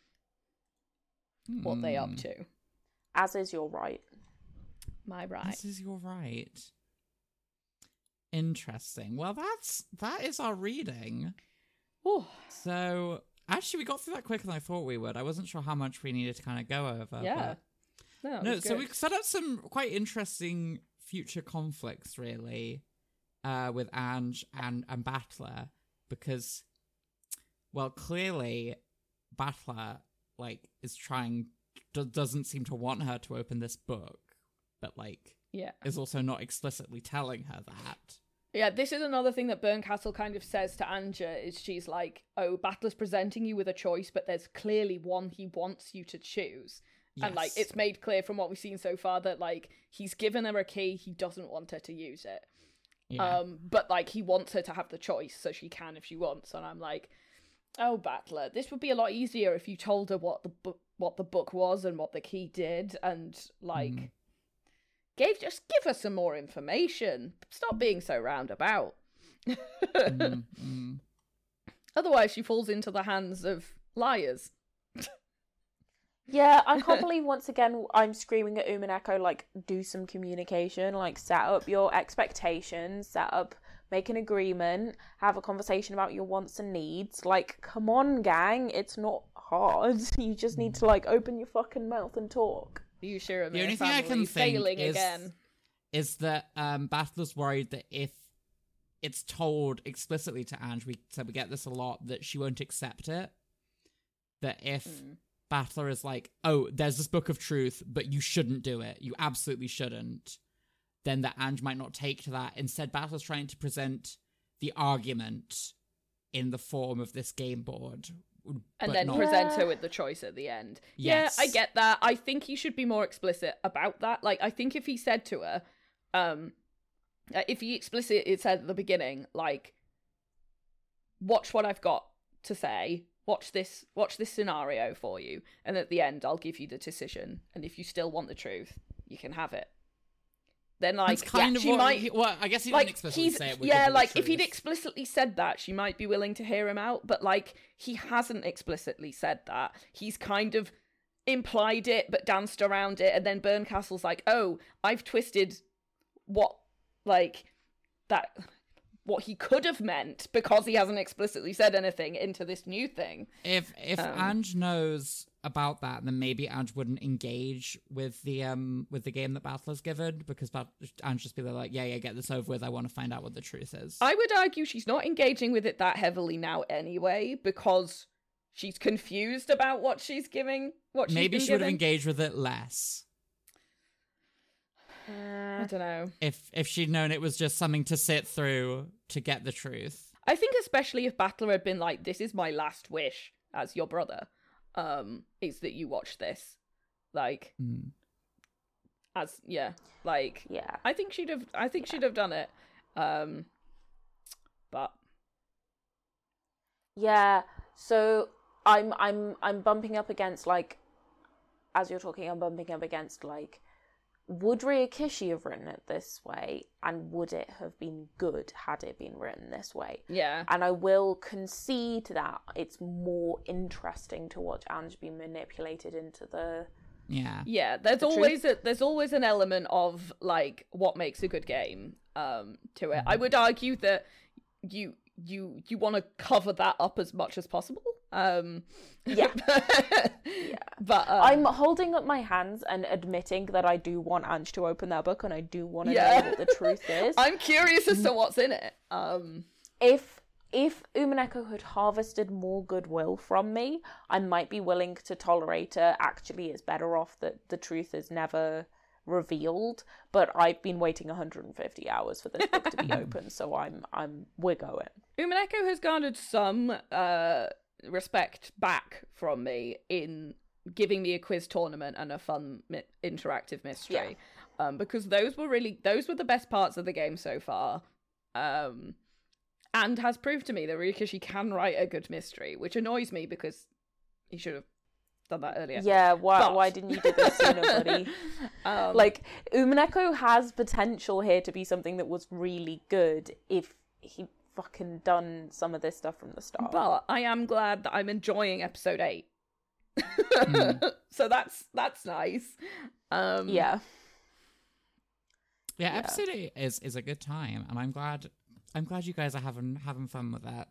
What they up to. As is your right. My right. As is your right. Interesting. Well, that is our reading. Ooh. So, actually, we got through that quicker than I thought we would. I wasn't sure how much we needed to kind of go over. Yeah. No, so we set up some quite interesting future conflicts, really, with Ange and Battler, because, well, clearly, Battler, like, doesn't seem to want her to open this book, but is also not explicitly telling her that. Yeah, this is another thing that Berncastle kind of says to Anja, is she's like, oh, Battler's presenting you with a choice, but there's clearly one he wants you to choose. Yes. And like, it's made clear from what we've seen so far that like, he's given her a key, he doesn't want her to use it. Yeah. But like, he wants her to have the choice, so she can if she wants. And I'm like, oh, Battler, this would be a lot easier if you told her what the book was and what the key did, and like give her some more information. Stop being so roundabout. Otherwise she falls into the hands of liars. Yeah, I can't believe once again I'm screaming at Umineko, like, do some communication, like, set up your expectations, make an agreement, have a conversation about your wants and needs. Like, come on, gang, it's not hard. You just need to, like, open your fucking mouth and talk. You sure? The only thing I can think is that Battler's worried that if it's told explicitly to Ange, we get this a lot, that she won't accept it. That if Battler is like, oh, there's this book of truth, but you shouldn't do it, you absolutely shouldn't, then that Ange might not take to that. Instead, Battler's trying to present the argument in the form of this game board. And then present her with the choice at the end. Yes. Yeah, I get that. I think he should be more explicit about that. Like, I think if he said to her, if he explicitly said at the beginning, like, watch what I've got to say, watch this scenario for you, and at the end I'll give you the decision, and if you still want the truth, you can have it. then like she might. Well, I guess he didn't explicitly say it. Yeah, like if he'd explicitly said that, she might be willing to hear him out. But like he hasn't explicitly said that. He's kind of implied it, but danced around it, and then Berncastle's like, "Oh, I've twisted what he could have meant because he hasn't explicitly said anything into this new thing." If Ange knows about that, then maybe Ange wouldn't engage with the game that Battle has given, because Ange just be like, yeah, get this over with. I want to find out what the truth is. I would argue she's not engaging with it that heavily now anyway, because she's confused about what she's giving. Maybe she would have engaged with it less. I don't know. If she'd known it was just something to sit through to get the truth. I think especially if Battler had been like, this is my last wish as your brother, is that you watch this. Like, I think she'd have done it. But yeah, so I'm bumping up against, like, as you're talking, I'm bumping up against, like, would Ryokishi have written it this way, and would it have been good had it been written this way? Yeah. And I will concede that it's more interesting to watch Ange be manipulated into the... Yeah, there's always an element of, like, what makes a good game to it. I would argue that you want to cover that up as much as possible. Yeah. But I'm holding up my hands and admitting that I do want Ange to open that book, and I do want to know what the truth is. I'm curious as to what's in it. If Umineko had harvested more goodwill from me, I might be willing to tolerate it. Actually, it's better off that the truth is never revealed. But I've been waiting 150 hours for this book to be open, so we're going. Umineko has garnered some respect back from me in giving me a quiz tournament and a fun interactive mystery, because those were the best parts of the game so far, and has proved to me that Ryokishi can write a good mystery, which annoys me because he should have done that earlier. Yeah, why didn't you do this sooner, buddy? Like, Umineko has potential here to be something that was really good if he fucking done some of this stuff from the start. But I am glad that I'm enjoying episode 8. So that's nice. Yeah, episode 8 is a good time, and I'm glad you guys are having fun with that.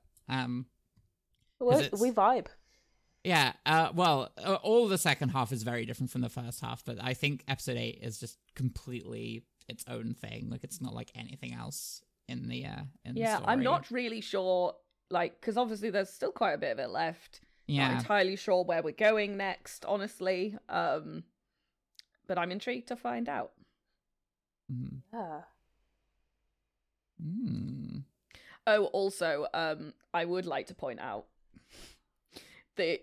We vibe. Yeah, all the second half is very different from the first half, but I think episode 8 is just completely its own thing. Like, it's not like anything else in the story. I'm not really sure, like, because obviously there's still quite a bit of it left. Yeah. Not entirely sure where we're going next, honestly. But I'm intrigued to find out. Yeah. Oh, also, I would like to point out the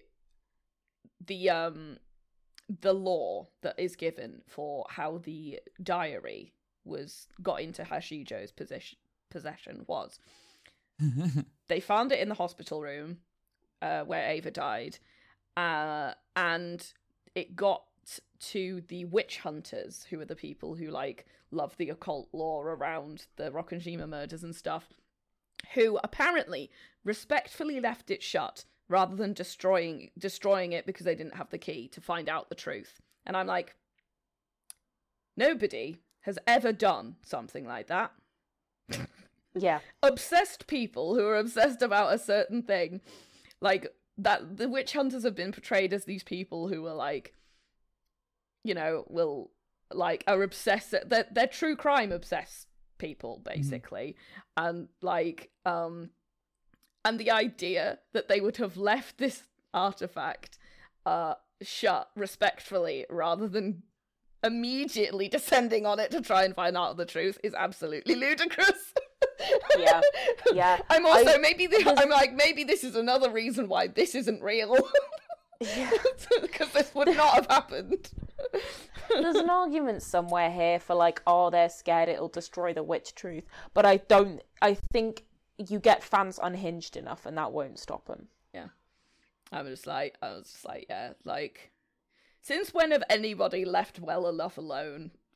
law that is given for how the diary got into Hashijo's possession was. They found it in the hospital room where Ava died, and it got to the witch hunters, who are the people who, like, love the occult lore around the Rokkenshima murders and stuff, who apparently respectfully left it shut rather than destroying it because they didn't have the key to find out the truth. And I'm like, nobody has ever done something like that. Yeah. Obsessed people who are obsessed about a certain thing, like, that the witch hunters have been portrayed as these people who are, like, you know, are obsessed. They're true crime obsessed people, basically. And, like, and the idea that they would have left this artifact shut respectfully rather than immediately descending on it to try and find out the truth is absolutely ludicrous. Yeah. I'm also maybe this is another reason why this isn't real. Because this would not have happened. There's an argument somewhere here for, like, oh, they're scared it'll destroy the witch truth, but I think you get fans unhinged enough and that won't stop them. Yeah. I was just like, yeah, like, since when have anybody left well enough alone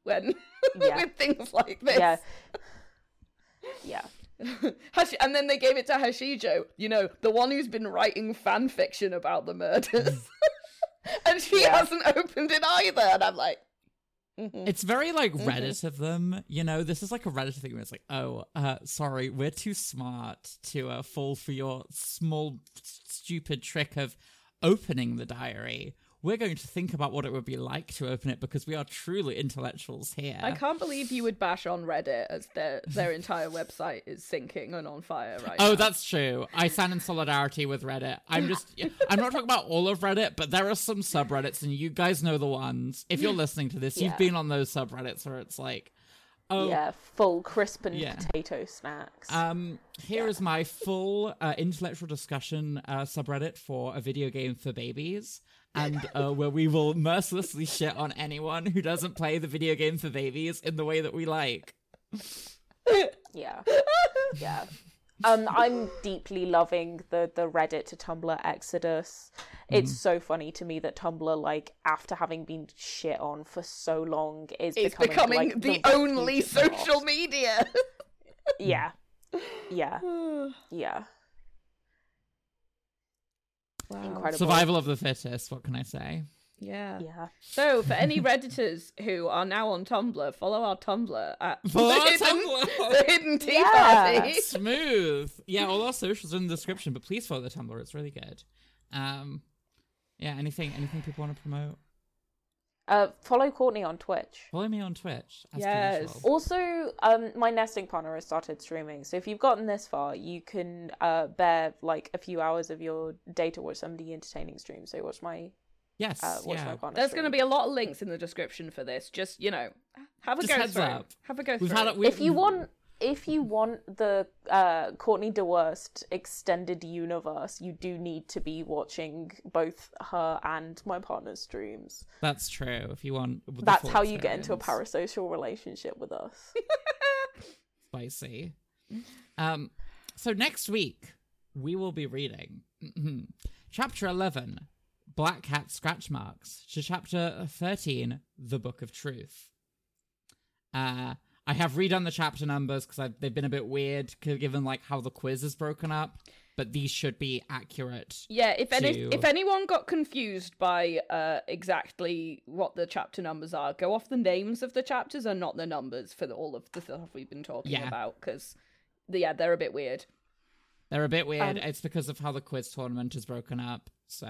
when with things like this. Yeah. And then they gave it to Hashijo, the one who's been writing fan fiction about the murders. And she hasn't opened it either. And I'm like, It's very like Reddit of them, this is like a Reddit thing where it's like, sorry, we're too smart to fall for your small, stupid trick of opening the diary. We're going to think about what it would be like to open it because we are truly intellectuals here. I can't believe you would bash on Reddit as their entire website is sinking and on fire right now. Oh, that's true. I stand in solidarity with Reddit. I'm not talking about all of Reddit, but there are some subreddits, and you guys know the ones. If you're listening to this, you've been on those subreddits where it's like, full crisp and potato snacks. Here is my full intellectual discussion subreddit for a video game for babies. And where we will mercilessly shit on anyone who doesn't play the video game for babies in the way that we like. Yeah. I'm deeply loving the Reddit to Tumblr exodus. It's so funny to me that Tumblr, like, after having been shit on for so long, is becoming like, the only social media. Yeah. Wow. Incredible. Survival of the fittest, what can I say? Yeah. So, for any Redditors who are now on Tumblr, follow our Tumblr at the Hidden Tea Party. Smooth. Yeah, all our socials are in the description, but please follow the Tumblr. It's really good. Anything people want to promote? Follow Courtney on Twitch. Follow me on Twitch. Yes. Also, my nesting partner has started streaming, so if you've gotten this far, you can bear like a few hours of your day to watch somebody entertaining stream. So watch my my partner. There's going to be a lot of links in the description for this. Just have a go through. Have a go through. If you want the Courtney DeWorst extended universe, you do need to be watching both her and my partner's streams. That's true. If you want, that's how you get into a parasocial relationship with us. Spicy. So next week we will be reading Chapter 11, Black Cat Scratch Marks, to Chapter 13, The Book of Truth. I have redone the chapter numbers because they've been a bit weird given like how the quiz is broken up, but these should be accurate. Yeah, if anyone got confused by exactly what the chapter numbers are, go off the names of the chapters and not the numbers for all of the stuff we've been talking about, because they're a bit weird. They're a bit weird. It's because of how the quiz tournament is broken up. So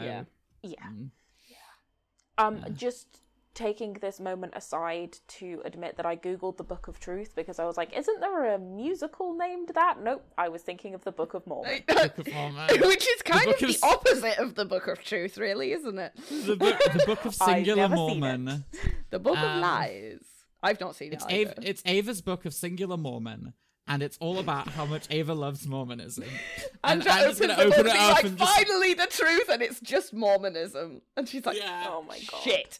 just taking this moment aside to admit that I googled the Book of Truth because I was like, isn't there a musical named that? Nope, I was thinking of the Book of Mormon. Book of Mormon. Which is kind of the opposite of the Book of Truth, really, isn't it? The Book of Singular Mormon. The Book of Lies. I've not seen it either. It's Ava's Book of Singular Mormon, and it's all about how much Ava loves Mormonism. And Anne's going to open it up and finally the truth, and it's just Mormonism. And she's like, oh my god. Shit.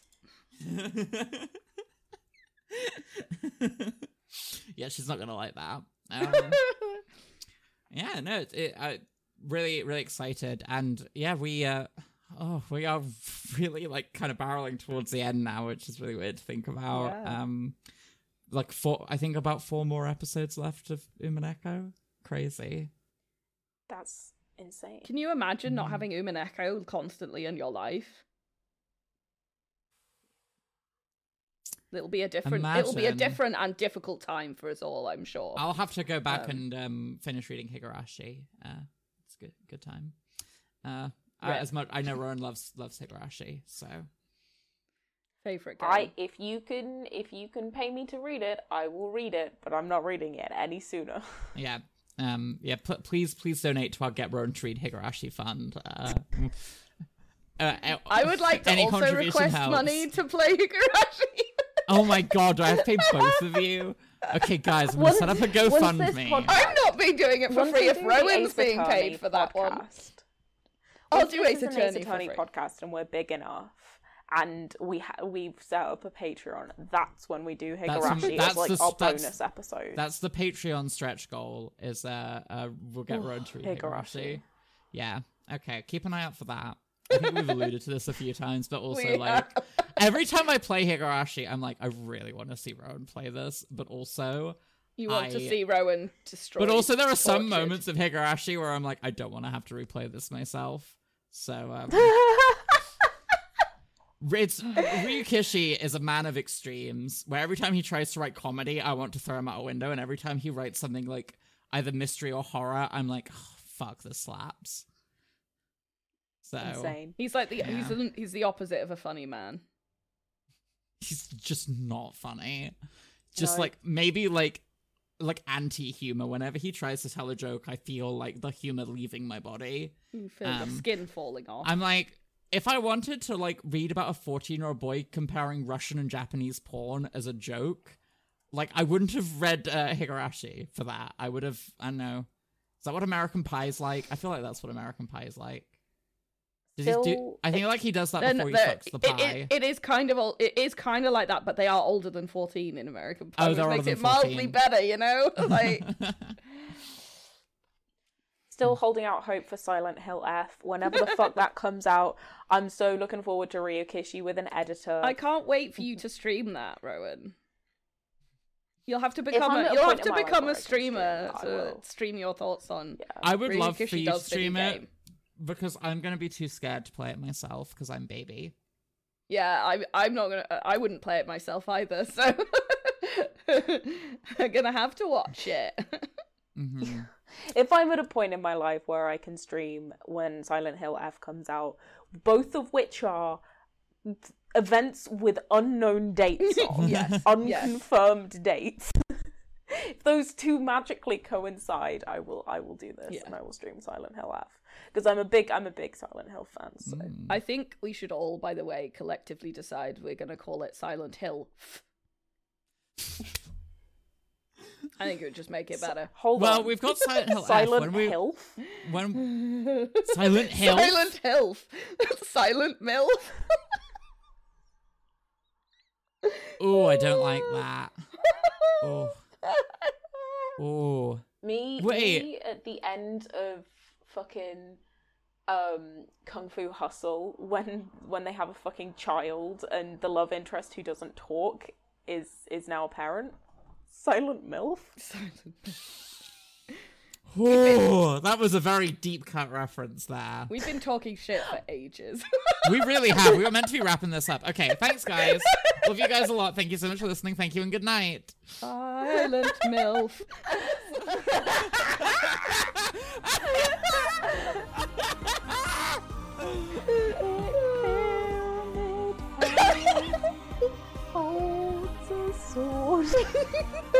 Yeah, she's not gonna like that. Really, really excited, and we are really like kind of barreling towards the end now, which is really weird to think about. I think about 4 more episodes left of Umineko. Crazy. That's insane. Can you imagine not having Umineko constantly in your life? It'll be a different and difficult time for us all, I'm sure. I'll have to go back and finish reading Higurashi. It's a good time. As much I know Rowan loves Higurashi, so favorite game. If you can pay me to read it, I will read it, but I'm not reading it any sooner. Yeah. Please donate to our Get Rowan to Read Higurashi fund. I would like to also request money to play Higurashi. Oh my god, do I have to pay both of you? Okay, guys, I'm going to set up a GoFundMe. I'm not being doing it for free if Rowan's being paid for that one. I'll do Ace Attorney for free. Podcast and we're big enough and we've set up a Patreon. That's when we do Higurashi as like our bonus episode. That's the Patreon stretch goal, is we'll get Rowan to read Higurashi. Yeah, okay, keep an eye out for that. I think we've alluded to this a few times, but also Every time I play Higurashi, I'm like, I really want to see Rowan play this, but also you want to see Rowan destroy. But also there are some moments of Higurashi where I'm like, I don't want to have to replay this myself. So Ryukishi is a man of extremes, where every time he tries to write comedy, I want to throw him out a window, and every time he writes something like either mystery or horror, I'm like, oh, fuck, this slaps. So insane. He's like he's the opposite of a funny man. He's just not funny. Just like maybe like anti-humor. Whenever he tries to tell a joke, I feel like the humor leaving my body. You feel the skin falling off. I'm like, if I wanted to like read about a 14-year-old boy comparing Russian and Japanese porn as a joke, like I wouldn't have read Higurashi for that. I would have, I don't know. Is that what American Pie is like? I feel like that's what American Pie is like. I think like he does that before he fucks the pie. It is kind of like that, but they are older than 14 in American Pie, which makes it 14. mildly better, you know? Like still holding out hope for Silent Hill F. Whenever the fuck that comes out, I'm so looking forward to Ryukishi with an editor. I can't wait for you to stream that, Rowan. You'll have to become a streamer to stream your thoughts on. Yeah. I would love for you to stream it. Because I'm going to be too scared to play it myself because I'm baby. Yeah, I'm not going to... I wouldn't play it myself either, so... I'm going to have to watch it. Mm-hmm. If I'm at a point in my life where I can stream when Silent Hill F comes out, both of which are events with unknown dates on, unconfirmed dates. If those two magically coincide, I will do this and I will stream Silent Hill F. Because I'm a big Silent Hill fan. So I think we should all, by the way, collectively decide we're going to call it Silent Hill. I think it would just make it better. Well, we've got Silent Hill Silent F. Hill? Silent Hill? Silent Hill. Silent MILF. Oh, I don't like that. Oh. Oh. Me at the end of fucking Kung Fu Hustle when they have a fucking child and the love interest who doesn't talk is now a parent. Silent MILF. Oh, that was a very deep cut reference there. We've been talking shit for ages. We really have. We were meant to be wrapping this up. Okay, thanks guys. Love you guys a lot. Thank you so much for listening. Thank you and good night. Silent MILF. Holds a sword.